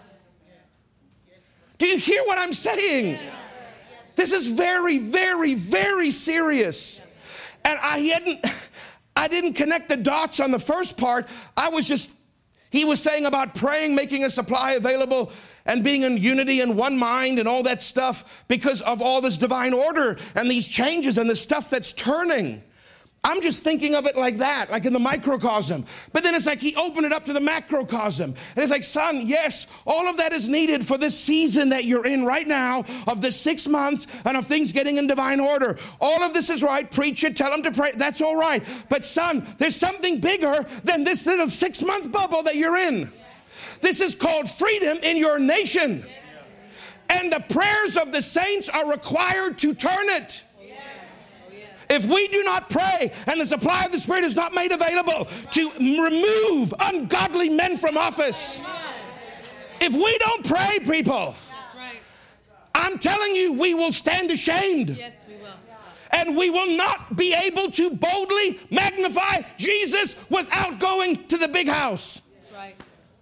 Do you hear what I'm saying? This is very, very, very serious. And I hadn't, I didn't connect the dots on the first part. I was just, he was saying about praying, making a supply available, and being in unity and one mind and all that stuff because of all this divine order and these changes and the stuff that's turning. I'm just thinking of it like that, like in the microcosm. But then it's like he opened it up to the macrocosm. And it's like, son, yes, all of that is needed for this season that you're in right now, of this six months and of things getting in divine order. All of this is right. Preach it, tell them to pray. That's all right. But son, there's something bigger than this little six-month bubble that you're in. This is called freedom in your nation. And the prayers of the saints are required to turn it. If we do not pray and the supply of the Spirit is not made available to remove ungodly men from office, if we don't pray, people, I'm telling you, we will stand ashamed. Yes, we will. And we will not be able to boldly magnify Jesus without going to the big house. That's right.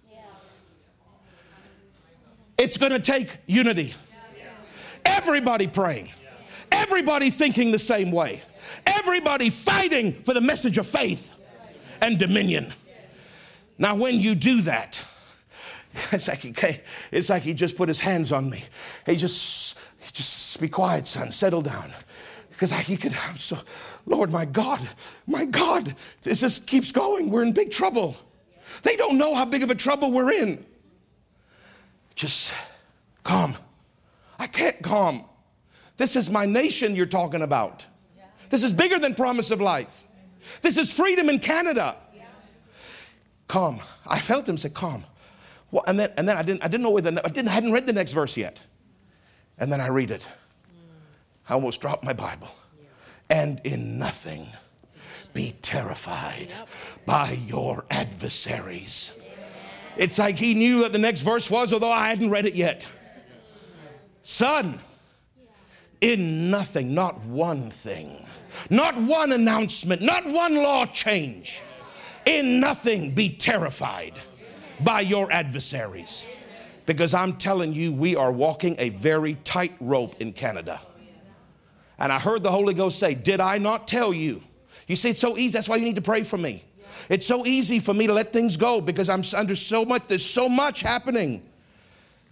It's going to take unity. Everybody praying. Everybody thinking the same way. Everybody fighting for the message of faith and dominion. Now, when you do that, it's like he, it's like he just put his hands on me. He just, just be quiet, son. Settle down. Because I, he could, I'm so, Lord, my God, my God, this just keeps going. We're in big trouble. They don't know how big of a trouble we're in. Just calm. I can't calm. This is my nation you're talking about. This is bigger than promise of life. This is freedom in Canada. Calm. I felt him say, calm. Well, and then, and then I didn't, I didn't know where the, I didn't, I hadn't read the next verse yet. And then I read it. I almost dropped my Bible. And in nothing be terrified by your adversaries. It's like he knew what the next verse was, although I hadn't read it yet. Son, in nothing, not one thing, not one announcement, not one law change, in nothing be terrified by your adversaries. Because I'm telling you, we are walking a very tight rope in Canada. And I heard the Holy Ghost say, did I not tell you? You see, it's so easy. That's why you need to pray for me. It's so easy for me to let things go because I'm under so much, there's so much happening.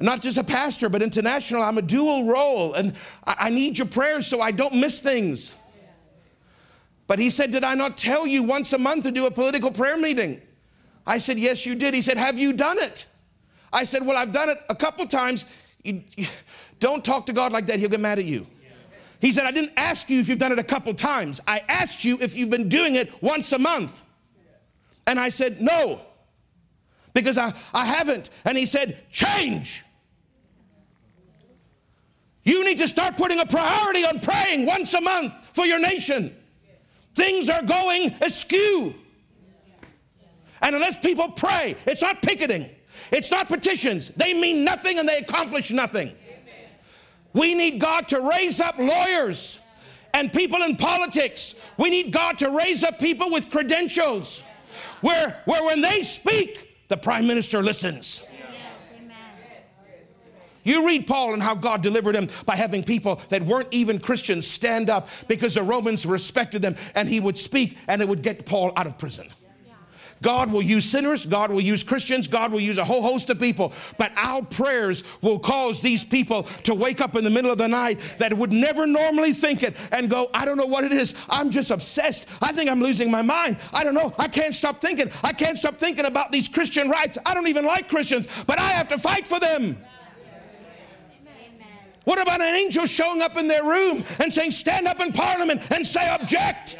Not just a pastor, but international. I'm a dual role, and I, I need your prayers so I don't miss things. But he said, did I not tell you once a month to do a political prayer meeting? I said, yes, you did. He said, have you done it? I said, well, I've done it a couple times. You, you, don't talk to God like that. He'll get mad at you. He said, I didn't ask you if you've done it a couple times. I asked you if you've been doing it once a month. And I said, no, because I, I haven't. And he said, change. You need to start putting a priority on praying once a month for your nation. Things are going askew. And unless people pray, it's not picketing. It's not petitions. They mean nothing and they accomplish nothing. We need God to raise up lawyers and people in politics. We need God to raise up people with credentials where, where when they speak, the prime minister listens. You read Paul and how God delivered him by having people that weren't even Christians stand up because the Romans respected them, and he would speak and it would get Paul out of prison. God will use sinners, God will use Christians, God will use a whole host of people, but our prayers will cause these people to wake up in the middle of the night that would never normally think it and go, I don't know what it is, I'm just obsessed, I think I'm losing my mind, I don't know, I can't stop thinking, I can't stop thinking about these Christian rights, I don't even like Christians, but I have to fight for them. What about an angel showing up in their room and saying, stand up in Parliament and say object?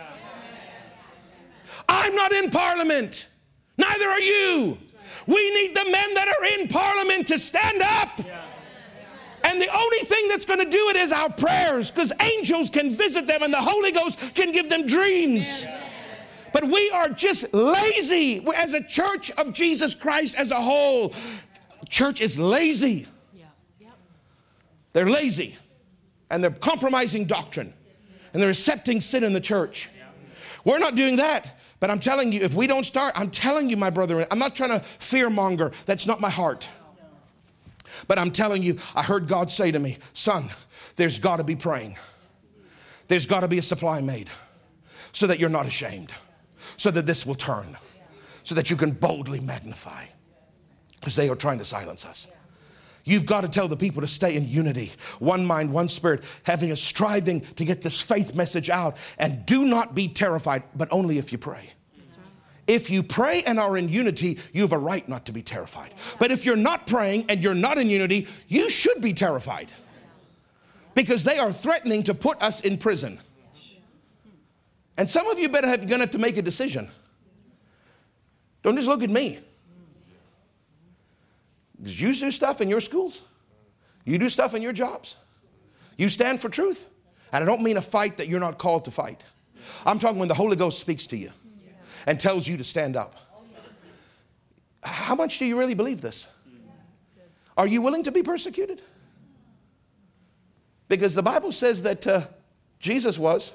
I'm not in Parliament. Neither are you. We need the men that are in Parliament to stand up. And the only thing that's going to do it is our prayers, because angels can visit them and the Holy Ghost can give them dreams. But we are just lazy as a church of Jesus Christ as a whole. Church is lazy. They're lazy, and they're compromising doctrine, and they're accepting sin in the church. We're not doing that, but I'm telling you, if we don't start, I'm telling you, my brother, I'm not trying to fearmonger. That's not my heart. But I'm telling you, I heard God say to me, son, there's got to be praying. There's got to be a supply made so that you're not ashamed, so that this will turn, so that you can boldly magnify, because they are trying to silence us. You've got to tell the people to stay in unity, one mind, one spirit, having a striving to get this faith message out. And do not be terrified, but only if you pray. Right. If you pray and are in unity, you have a right not to be terrified. But if you're not praying and you're not in unity, you should be terrified, because they are threatening to put us in prison. And some of you better have, you're going to have to make a decision. Don't just look at me. Because you do stuff in your schools. You do stuff in your jobs. You stand for truth. And I don't mean a fight that you're not called to fight. I'm talking when the Holy Ghost speaks to you and tells you to stand up. How much do you really believe this? Are you willing to be persecuted? Because the Bible says that uh, Jesus was.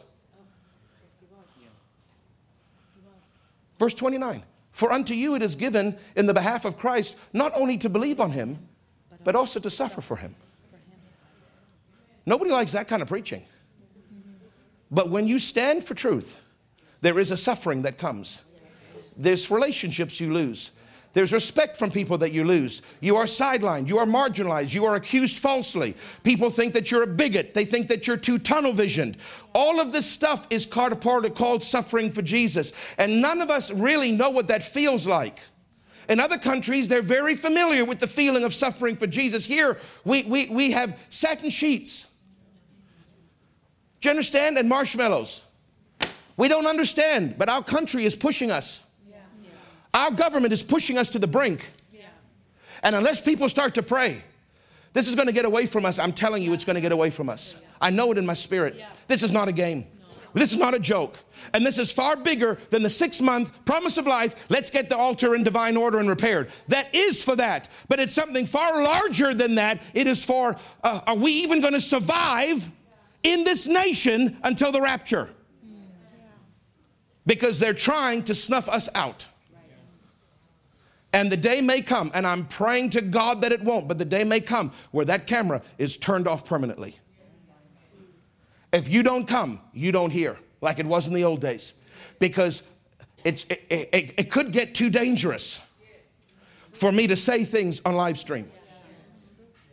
Verse twenty-nine. For unto you it is given in the behalf of Christ not only to believe on him, but also to suffer for him. Nobody likes that kind of preaching. But when you stand for truth, there is a suffering that comes. There's relationships you lose. There's respect from people that you lose. You are sidelined. You are marginalized. You are accused falsely. People think that you're a bigot. They think that you're too tunnel visioned. All of this stuff is called, called suffering for Jesus. And none of us really know what that feels like. In other countries, they're very familiar with the feeling of suffering for Jesus. Here, we, we, we have satin sheets. Do you understand? And marshmallows. We don't understand, but our country is pushing us. Our government is pushing us to the brink. Yeah. And unless people start to pray, this is going to get away from us. I'm telling you, it's going to get away from us. Yeah. I know it in my spirit. Yeah. This is not a game. No. This is not a joke. And this is far bigger than the six-month promise of life. Let's get the altar in divine order and repaired. That is for that. But it's something far larger than that. It is for, uh, are we even going to survive in this nation until the rapture? Because they're trying to snuff us out. And the day may come, and I'm praying to God that it won't, but the day may come where that camera is turned off permanently. If you don't come, you don't hear, like it was in the old days. Because it's, it, it, it could get too dangerous for me to say things on live stream.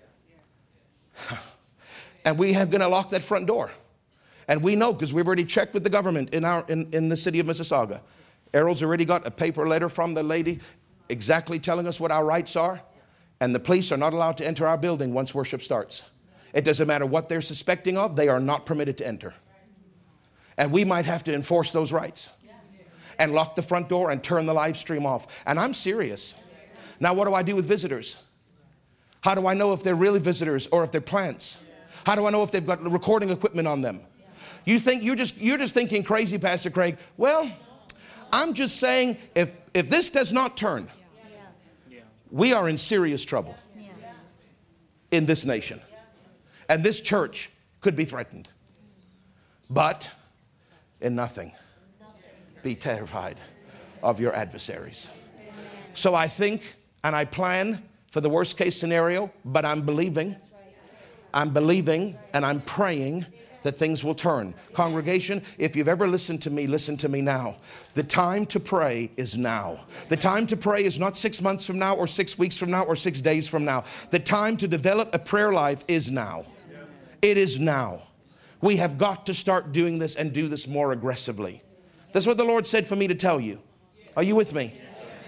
And we have going to lock that front door. And we know because we've already checked with the government in, our, in, in the city of Mississauga. Errol's already got a paper letter from the lady exactly telling us what our rights are. And the police are not allowed to enter our building once worship starts. It doesn't matter what they're suspecting of. They are not permitted to enter. And we might have to enforce those rights and lock the front door and turn the live stream off. And I'm serious. Now, what do I do with visitors? How do I know if they're really visitors or if they're plants? How do I know if they've got recording equipment on them? You think you're just you're just thinking crazy, Pastor Craig. Well, I'm just saying if if this does not turn, we are in serious trouble in this nation. And this church could be threatened. But in nothing, be terrified of your adversaries. So I think and I plan for the worst case scenario, but I'm believing, I'm believing and I'm praying that things will turn. Congregation, if you've ever listened to me, listen to me now. The time to pray is now. The time to pray is not six months from now or six weeks from now or six days from now. The time to develop a prayer life is now. It is now. We have got to start doing this and do this more aggressively. That's what the Lord said for me to tell you. Are you with me?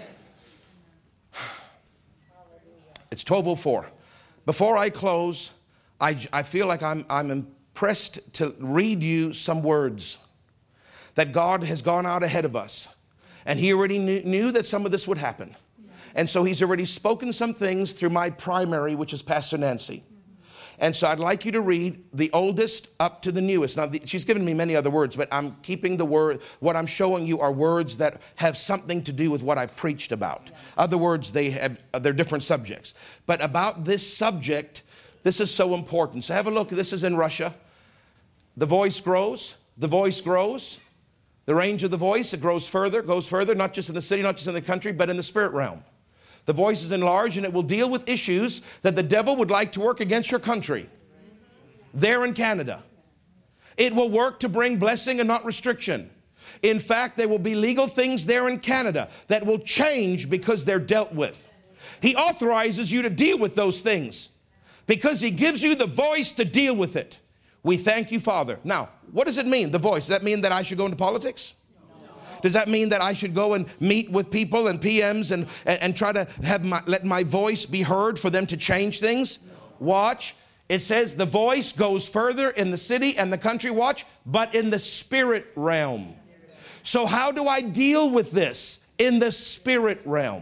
It's twelve oh four. Before I close, I, I feel like I'm, I'm impressed to read you some words that God has gone out ahead of us. And He already knew, knew that some of this would happen. And so He's already spoken some things through my primary, which is Pastor Nancy. And so I'd like you to read the oldest up to the newest. Now, the, she's given me many other words, but I'm keeping the word. What I'm showing you are words that have something to do with what I've preached about. Other words, they have, they're different subjects. But about this subject, this is so important. So have a look. This is in Russia. The voice grows. The voice grows. The range of the voice, it grows further, goes further, not just in the city, not just in the country, but in the spirit realm. The voice is enlarged and it will deal with issues that the devil would like to work against your country. There in Canada. It will work to bring blessing and not restriction. In fact, there will be legal things there in Canada that will change because they're dealt with. He authorizes you to deal with those things because He gives you the voice to deal with it. We thank you, Father. Now, what does it mean, the voice? Does that mean that I should go into politics? Does that mean that I should go and meet with people and P Ms and, and, and try to have my, let my voice be heard for them to change things? Watch. It says the voice goes further in the city and the country, watch, but in the spirit realm. So how do I deal with this in the spirit realm?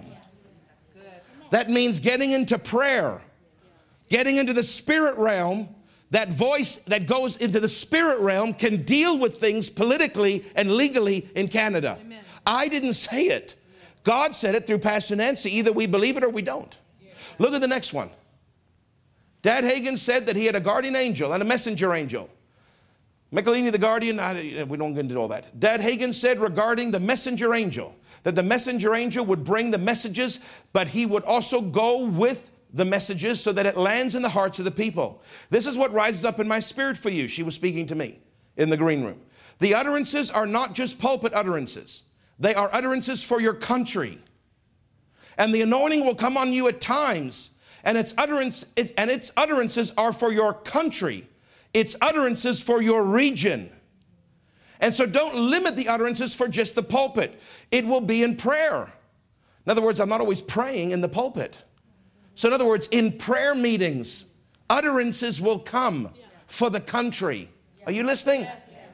That means getting into prayer, getting into the spirit realm. That voice that goes into the spirit realm can deal with things politically and legally in Canada. Amen. I didn't say it. God said it through Pastor Nancy. Either we believe it or we don't. Yeah. Look at the next one. Dad Hagin said that he had a guardian angel and a messenger angel. Michelini, the guardian, I, we don't get into all that. Dad Hagin said regarding the messenger angel, that the messenger angel would bring the messages, but he would also go with the messages so that it lands in the hearts of the people. This is what rises up in my spirit for you. She was speaking to me in the green room. The utterances are not just pulpit utterances. They are utterances for your country. And the anointing will come on you at times. And its utterance, it, and its utterances are for your country. Its utterances for your region. And so don't limit the utterances for just the pulpit. It will be in prayer. In other words, I'm not always praying in the pulpit. So in other words, in prayer meetings, utterances will come for the country. Are you listening? Yes, yes.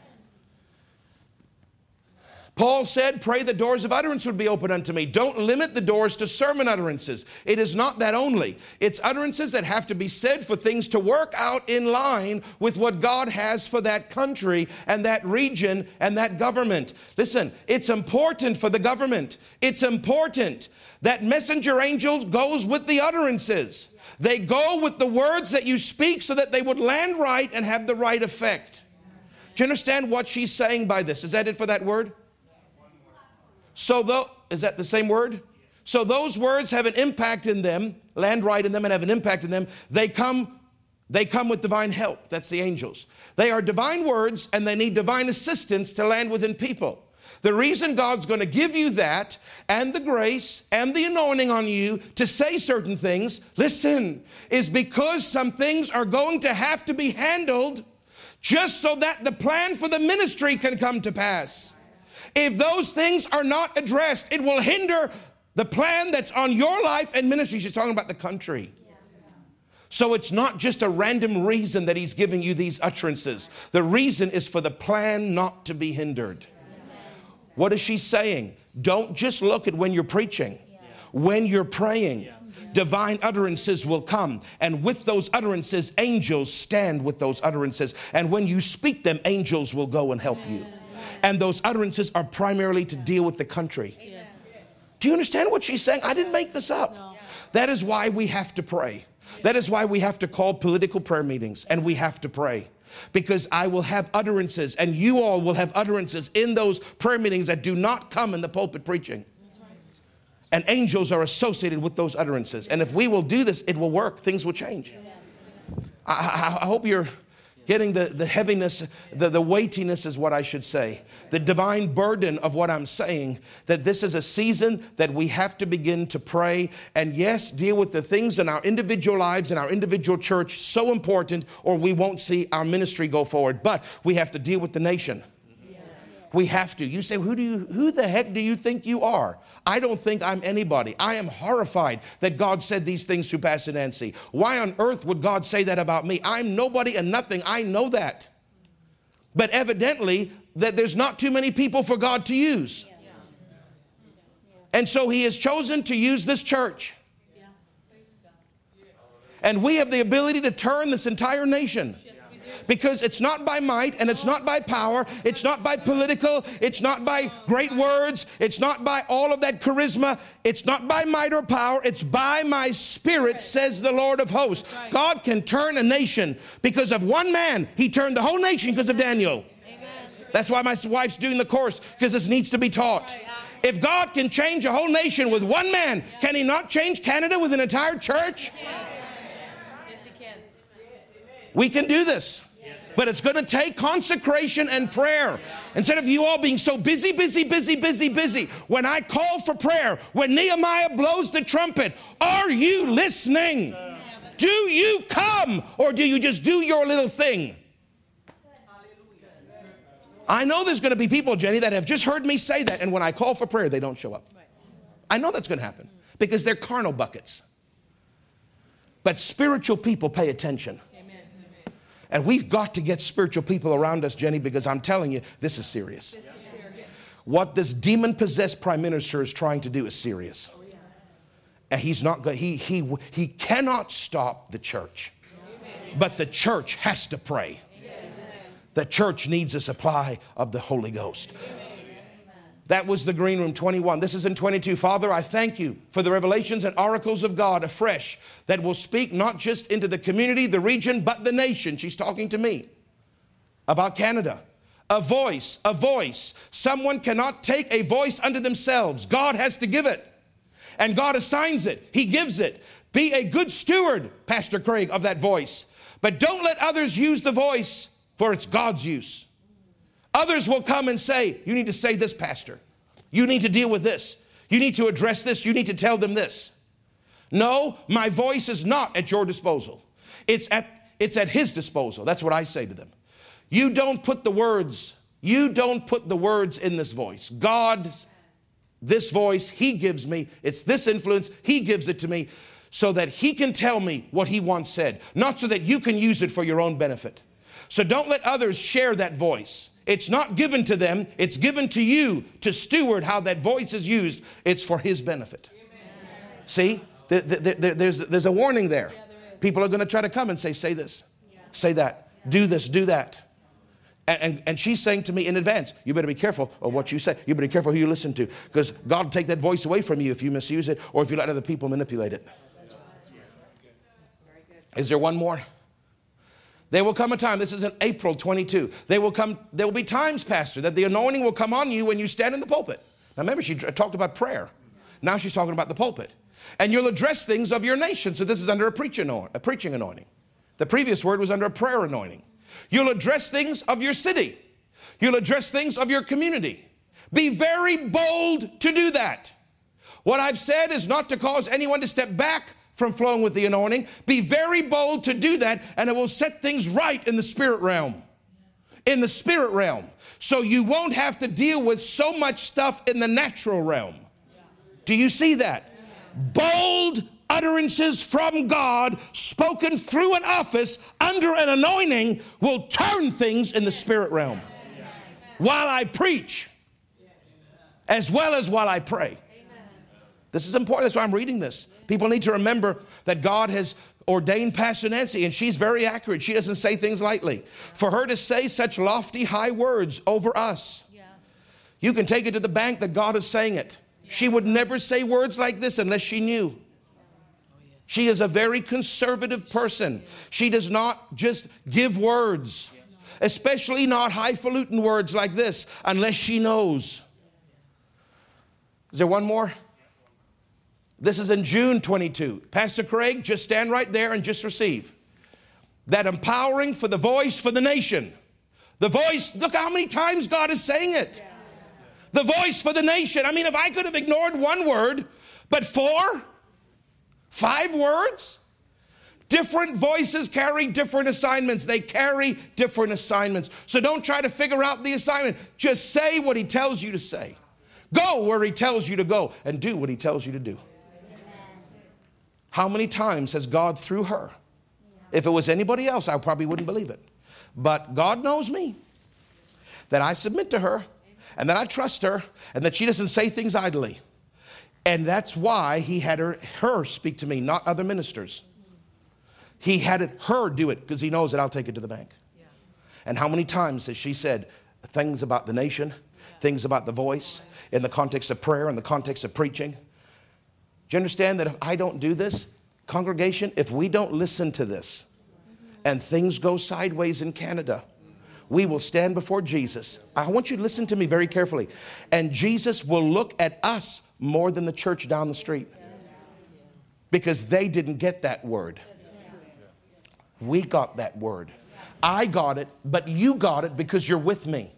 Paul said, pray the doors of utterance would be open unto me. Don't limit the doors to sermon utterances. It is not that only. It's utterances that have to be said for things to work out in line with what God has for that country and that region and that government. Listen, it's important for the government. It's important that messenger angels goes with the utterances. They go with the words that you speak so that they would land right and have the right effect. Do you understand what she's saying by this? Is that it for that word? So though, is that the same word? So those words have an impact in them, land right in them and have an impact in them. They come, they come with divine help. That's the angels. They are divine words and they need divine assistance to land within people. The reason God's going to give you that and the grace and the anointing on you to say certain things, listen, is because some things are going to have to be handled just so that the plan for the ministry can come to pass. If those things are not addressed, it will hinder the plan that's on your life and ministry. She's talking about the country. So it's not just a random reason that he's giving you these utterances. The reason is for the plan not to be hindered. What is she saying? Don't just look at when you're preaching. When you're praying, divine utterances will come. And with those utterances, angels stand with those utterances. And when you speak them, angels will go and help you. And those utterances are primarily to deal with the country. Do you understand what she's saying? I didn't make this up. That is why we have to pray. That is why we have to call political prayer meetings and we have to pray. Because I will have utterances and you all will have utterances in those prayer meetings that do not come in the pulpit preaching. And angels are associated with those utterances. And if we will do this, it will work. Things will change. I, I, I hope you're getting the, the heaviness, the, the weightiness is what I should say. The divine burden of what I'm saying, that this is a season that we have to begin to pray and yes, deal with the things in our individual lives and our individual church, so important, or we won't see our ministry go forward. But we have to deal with the nation. We have to. You say, who do you, who the heck do you think you are? I don't think I'm anybody. I am horrified that God said these things through Pastor Nancy. Why on earth would God say that about me? I'm nobody and nothing. I know that. But evidently, that there's not too many people for God to use. And so he has chosen to use this church. And we have the ability to turn this entire nation. Because it's not by might and it's not by power. It's not by political. It's not by great words. It's not by all of that charisma. It's not by might or power. It's by my spirit, says the Lord of hosts. God can turn a nation because of one man. He turned the whole nation because of Daniel. That's why my wife's doing the course, because this needs to be taught. If God can change a whole nation with one man, can he not change Canada with an entire church? We can do this. But it's going to take consecration and prayer. Instead of you all being so busy, busy, busy, busy, busy. When I call for prayer, when Nehemiah blows the trumpet, are you listening? Do you come or do you just do your little thing? I know there's going to be people, Jenny, that have just heard me say that. And when I call for prayer, they don't show up. I know that's going to happen because they're carnal buckets. But spiritual people pay attention. And we've got to get spiritual people around us, Jenny, because I'm telling you, this is serious. This is serious. What this demon-possessed prime minister is trying to do is serious. Oh, yeah. And he's not going. He he he cannot stop the church, Amen. But the church has to pray. Amen. The church needs a supply of the Holy Ghost. Amen. That was the green room, twenty-one. This is in twenty-two. Father, I thank you for the revelations and oracles of God afresh that will speak not just into the community, the region, but the nation. She's talking to me about Canada. A voice, a voice. Someone cannot take a voice unto themselves. God has to give it. And God assigns it. He gives it. Be a good steward, Pastor Craig, of that voice. But don't let others use the voice, for it's God's use. Others will come and say, you need to say this, Pastor. You need to deal with this. You need to address this. You need to tell them this. No, my voice is not at your disposal. It's at, it's at his disposal. That's what I say to them. You don't put the words, you don't put the words in this voice. God, this voice, he gives me. It's this influence. He gives it to me so that he can tell me what he once said, not so that you can use it for your own benefit. So don't let others share that voice. It's not given to them. It's given to you to steward how that voice is used. It's for his benefit. Amen. See, there, there, there, there's, there's a warning there. Yeah, there People are going to try to come and say, say this, yeah. say that, yeah. do this, do that. And, and, and she's saying to me in advance, you better be careful of what you say. You better be careful who you listen to, because God will take that voice away from you if you misuse it or if you let other people manipulate it. Is there one more? There will come a time, this is in April twenty-two, there will come, there will be times, Pastor, that the anointing will come on you when you stand in the pulpit. Now remember, she talked about prayer. Now she's talking about the pulpit. And you'll address things of your nation. So this is under a preaching, a preaching anointing. The previous word was under a prayer anointing. You'll address things of your city. You'll address things of your community. Be very bold to do that. What I've said is not to cause anyone to step back from flowing with the anointing. Be very bold to do that, and it will set things right in the spirit realm. In the spirit realm. So you won't have to deal with so much stuff in the natural realm. Do you see that? Bold utterances from God spoken through an office under an anointing will turn things in the spirit realm. While I preach, as well as while I pray. This is important. That's why I'm reading this. People need to remember that God has ordained Pastor Nancy, and she's very accurate. She doesn't say things lightly. For her to say such lofty, high words over us, yeah. You can take it to the bank that God is saying it. Yeah. She would never say words like this unless she knew. She is a very conservative person. She does not just give words, especially not highfalutin words like this, unless she knows. Is there one more? This is in June twenty-two. Pastor Craig, just stand right there and just receive. That empowering for the voice for the nation. The voice, look how many times God is saying it. The voice for the nation. I mean, if I could have ignored one word, but four, five words, different voices carry different assignments. They carry different assignments. So don't try to figure out the assignment. Just say what he tells you to say. Go where he tells you to go and do what he tells you to do. How many times has God through her? If it was anybody else, I probably wouldn't believe it. But God knows me, that I submit to her and that I trust her and that she doesn't say things idly. And that's why he had her, her speak to me, not other ministers. He had it, her do it because he knows that I'll take it to the bank. Yeah. And how many times has she said things about the nation, yeah. things about the voice, in the context of prayer, in the context of preaching? Do you understand that if I don't do this, congregation, if we don't listen to this and things go sideways in Canada, we will stand before Jesus. I want you to listen to me very carefully. And Jesus will look at us more than the church down the street because they didn't get that word. We got that word. I got it, but you got it because you're with me.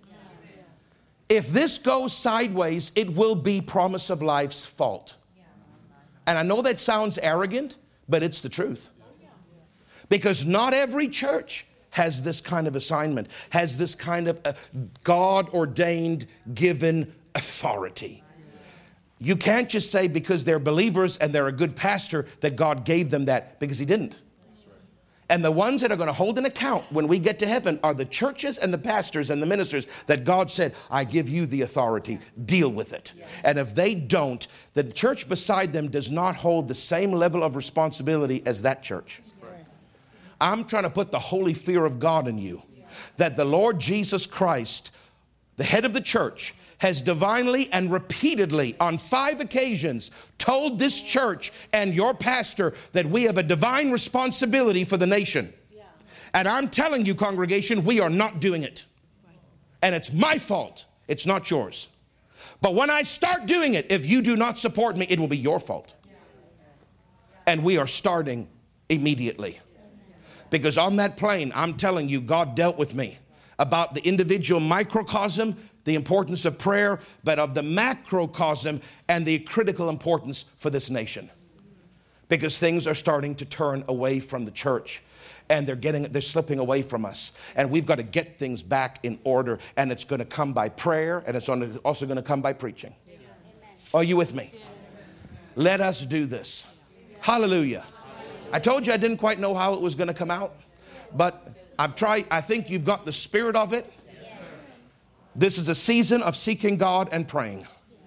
If this goes sideways, it will be Promise of Life's fault. And I know that sounds arrogant, but it's the truth. Because not every church has this kind of assignment, has this kind of uh, God-ordained, given authority. You can't just say because they're believers and they're a good pastor that God gave them that, because he didn't. And the ones that are going to hold an account when we get to heaven are the churches and the pastors and the ministers that God said, I give you the authority, deal with it. Yes. And if they don't, the church beside them does not hold the same level of responsibility as that church. Right. I'm trying to put the holy fear of God in you, that the Lord Jesus Christ, the head of the church, has divinely and repeatedly on five occasions told this church and your pastor that we have a divine responsibility for the nation. Yeah. And I'm telling you, congregation, we are not doing it. Right. And it's my fault. It's not yours. But when I start doing it, if you do not support me, it will be your fault. Yeah. And we are starting immediately. Because on that plane, I'm telling you, God dealt with me about the individual microcosm, the importance of prayer, but of the macrocosm and the critical importance for this nation. Because things are starting to turn away from the church and they're getting, they're slipping away from us. And we've got to get things back in order, and it's going to come by prayer, and it's also going to come by preaching. Amen. Are you with me? Yes. Let us do this. Hallelujah. Hallelujah. I told you I didn't quite know how it was going to come out, but I've tried. I think you've got the spirit of it. This is a season of seeking God and praying.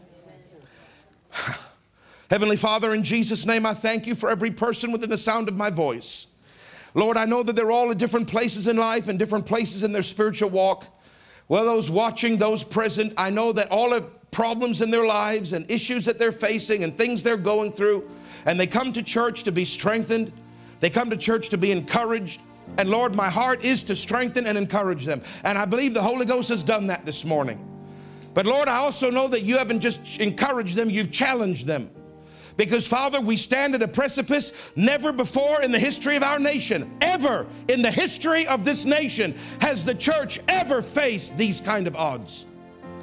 Heavenly Father, in Jesus' name, I thank you for every person within the sound of my voice. Lord, I know that they're all at different places in life and different places in their spiritual walk. Well, those watching, those present, I know that all have problems in their lives and issues that they're facing and things they're going through. And they come to church to be strengthened. They come to church to be encouraged. And Lord, my heart is to strengthen and encourage them. And I believe the Holy Ghost has done that this morning. But Lord, I also know that you haven't just encouraged them, you've challenged them. Because Father, we stand at a precipice. Never before in the history of our nation, ever in the history of this nation, has the church ever faced these kind of odds.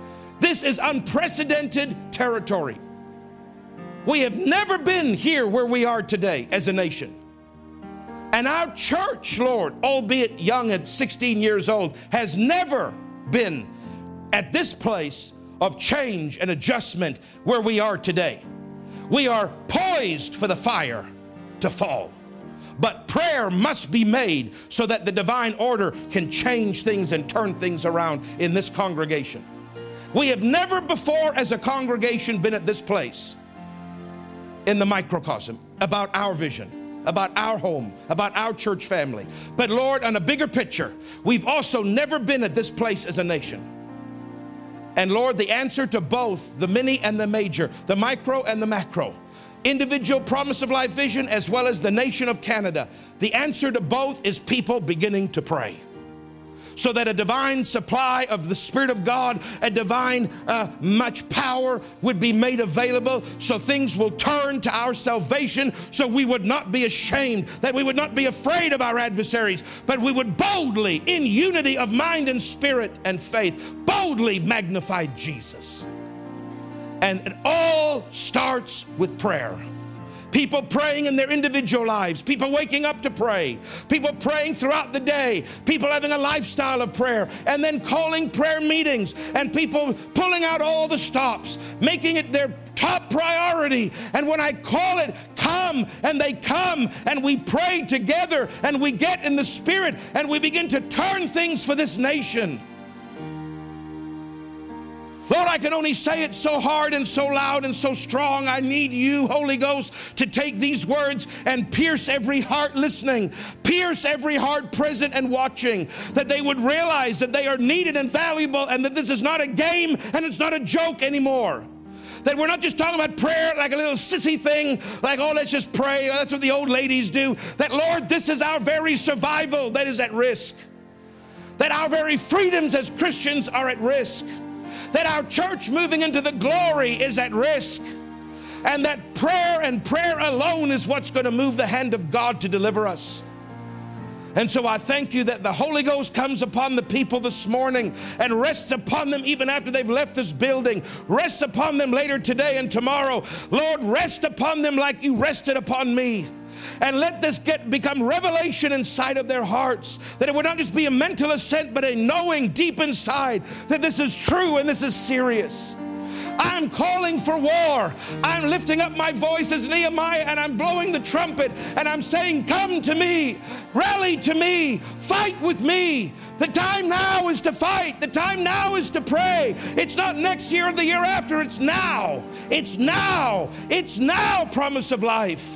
This is unprecedented territory. We have never been here where we are today as a nation. And our church, Lord, albeit young at sixteen years old, has never been at this place of change and adjustment where we are today. We are poised for the fire to fall. But prayer must be made so that the divine order can change things and turn things around in this congregation. We have never before as a congregation been at this place in the microcosm about our vision, about our home, about our church family. But Lord, on a bigger picture, we've also never been at this place as a nation. And Lord, the answer to both the mini and the major, the micro and the macro, individual Promise of Life vision as well as the nation of Canada, the answer to both is people beginning to pray. So that a divine supply of the Spirit of God, a divine uh, much power would be made available, so things will turn to our salvation, so we would not be ashamed, that we would not be afraid of our adversaries, but we would boldly, in unity of mind and spirit and faith, boldly magnify Jesus. And it all starts with prayer. People praying in their individual lives, people waking up to pray, people praying throughout the day, people having a lifestyle of prayer, and then calling prayer meetings, and people pulling out all the stops, making it their top priority. And when I call it, come, and they come, and we pray together, and we get in the Spirit, and we begin to turn things for this nation. Lord, I can only say it so hard and so loud and so strong. I need you, Holy Ghost, to take these words and pierce every heart listening, pierce every heart present and watching, that they would realize that they are needed and valuable, and that this is not a game and it's not a joke anymore. That we're not just talking about prayer like a little sissy thing, like, oh, let's just pray. Oh, that's what the old ladies do. That, Lord, this is our very survival that is at risk. That our very freedoms as Christians are at risk. That our church moving into the glory is at risk, and that prayer and prayer alone is what's going to move the hand of God to deliver us. And so I thank you that the Holy Ghost comes upon the people this morning and rests upon them even after they've left this building, rests upon them later today and tomorrow. Lord, rest upon them like you rested upon me. And let this get become revelation inside of their hearts, that it would not just be a mental assent, but a knowing deep inside that this is true and this is serious. I'm calling for war. I'm lifting up my voice as Nehemiah, and I'm blowing the trumpet, and I'm saying, come to me, rally to me, fight with me. The time now is to fight. The time now is to pray. It's not next year or the year after. It's now. It's now. It's now, Promise of Life.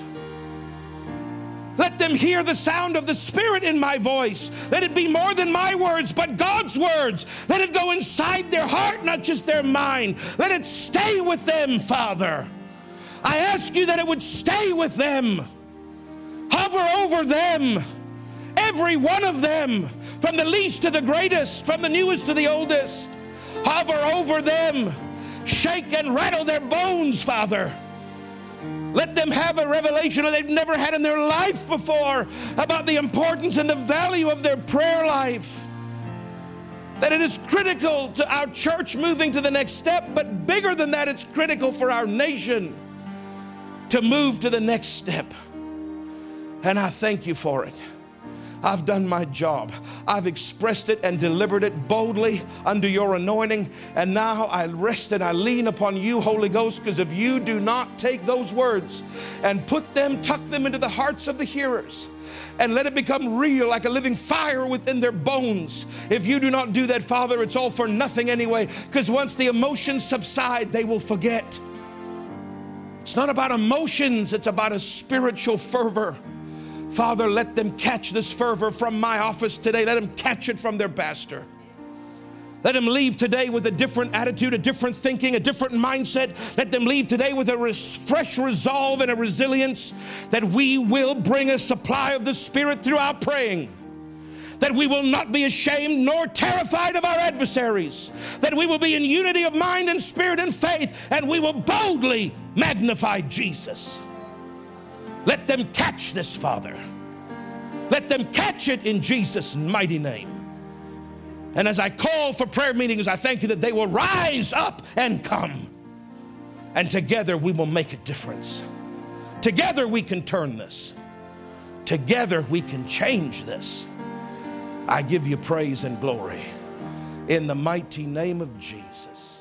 Let them hear the sound of the Spirit in my voice. Let it be more than my words, but God's words. Let it go inside their heart, not just their mind. Let it stay with them, Father. I ask you that it would stay with them. Hover over them. Every one of them, from the least to the greatest, from the newest to the oldest. Hover over them. Shake and rattle their bones, Father. Let them have a revelation that they've never had in their life before about the importance and the value of their prayer life. That it is critical to our church moving to the next step, but bigger than that, it's critical for our nation to move to the next step. And I thank you for it. I've done my job. I've expressed it and delivered it boldly under your anointing. And now I rest and I lean upon you, Holy Ghost, because if you do not take those words and put them, tuck them into the hearts of the hearers, and let it become real like a living fire within their bones. If you do not do that, Father, it's all for nothing anyway, because once the emotions subside, they will forget. It's not about emotions, it's about a spiritual fervor. Father, let them catch this fervor from my office today. Let them catch it from their pastor. Let them leave today with a different attitude, a different thinking, a different mindset. Let them leave today with a res- fresh resolve and a resilience that we will bring a supply of the Spirit through our praying. That we will not be ashamed nor terrified of our adversaries. That we will be in unity of mind and spirit and faith, and we will boldly magnify Jesus. Let them catch this, Father. Let them catch it in Jesus' mighty name. And as I call for prayer meetings, I thank you that they will rise up and come. And together we will make a difference. Together we can turn this. Together we can change this. I give you praise and glory in the mighty name of Jesus.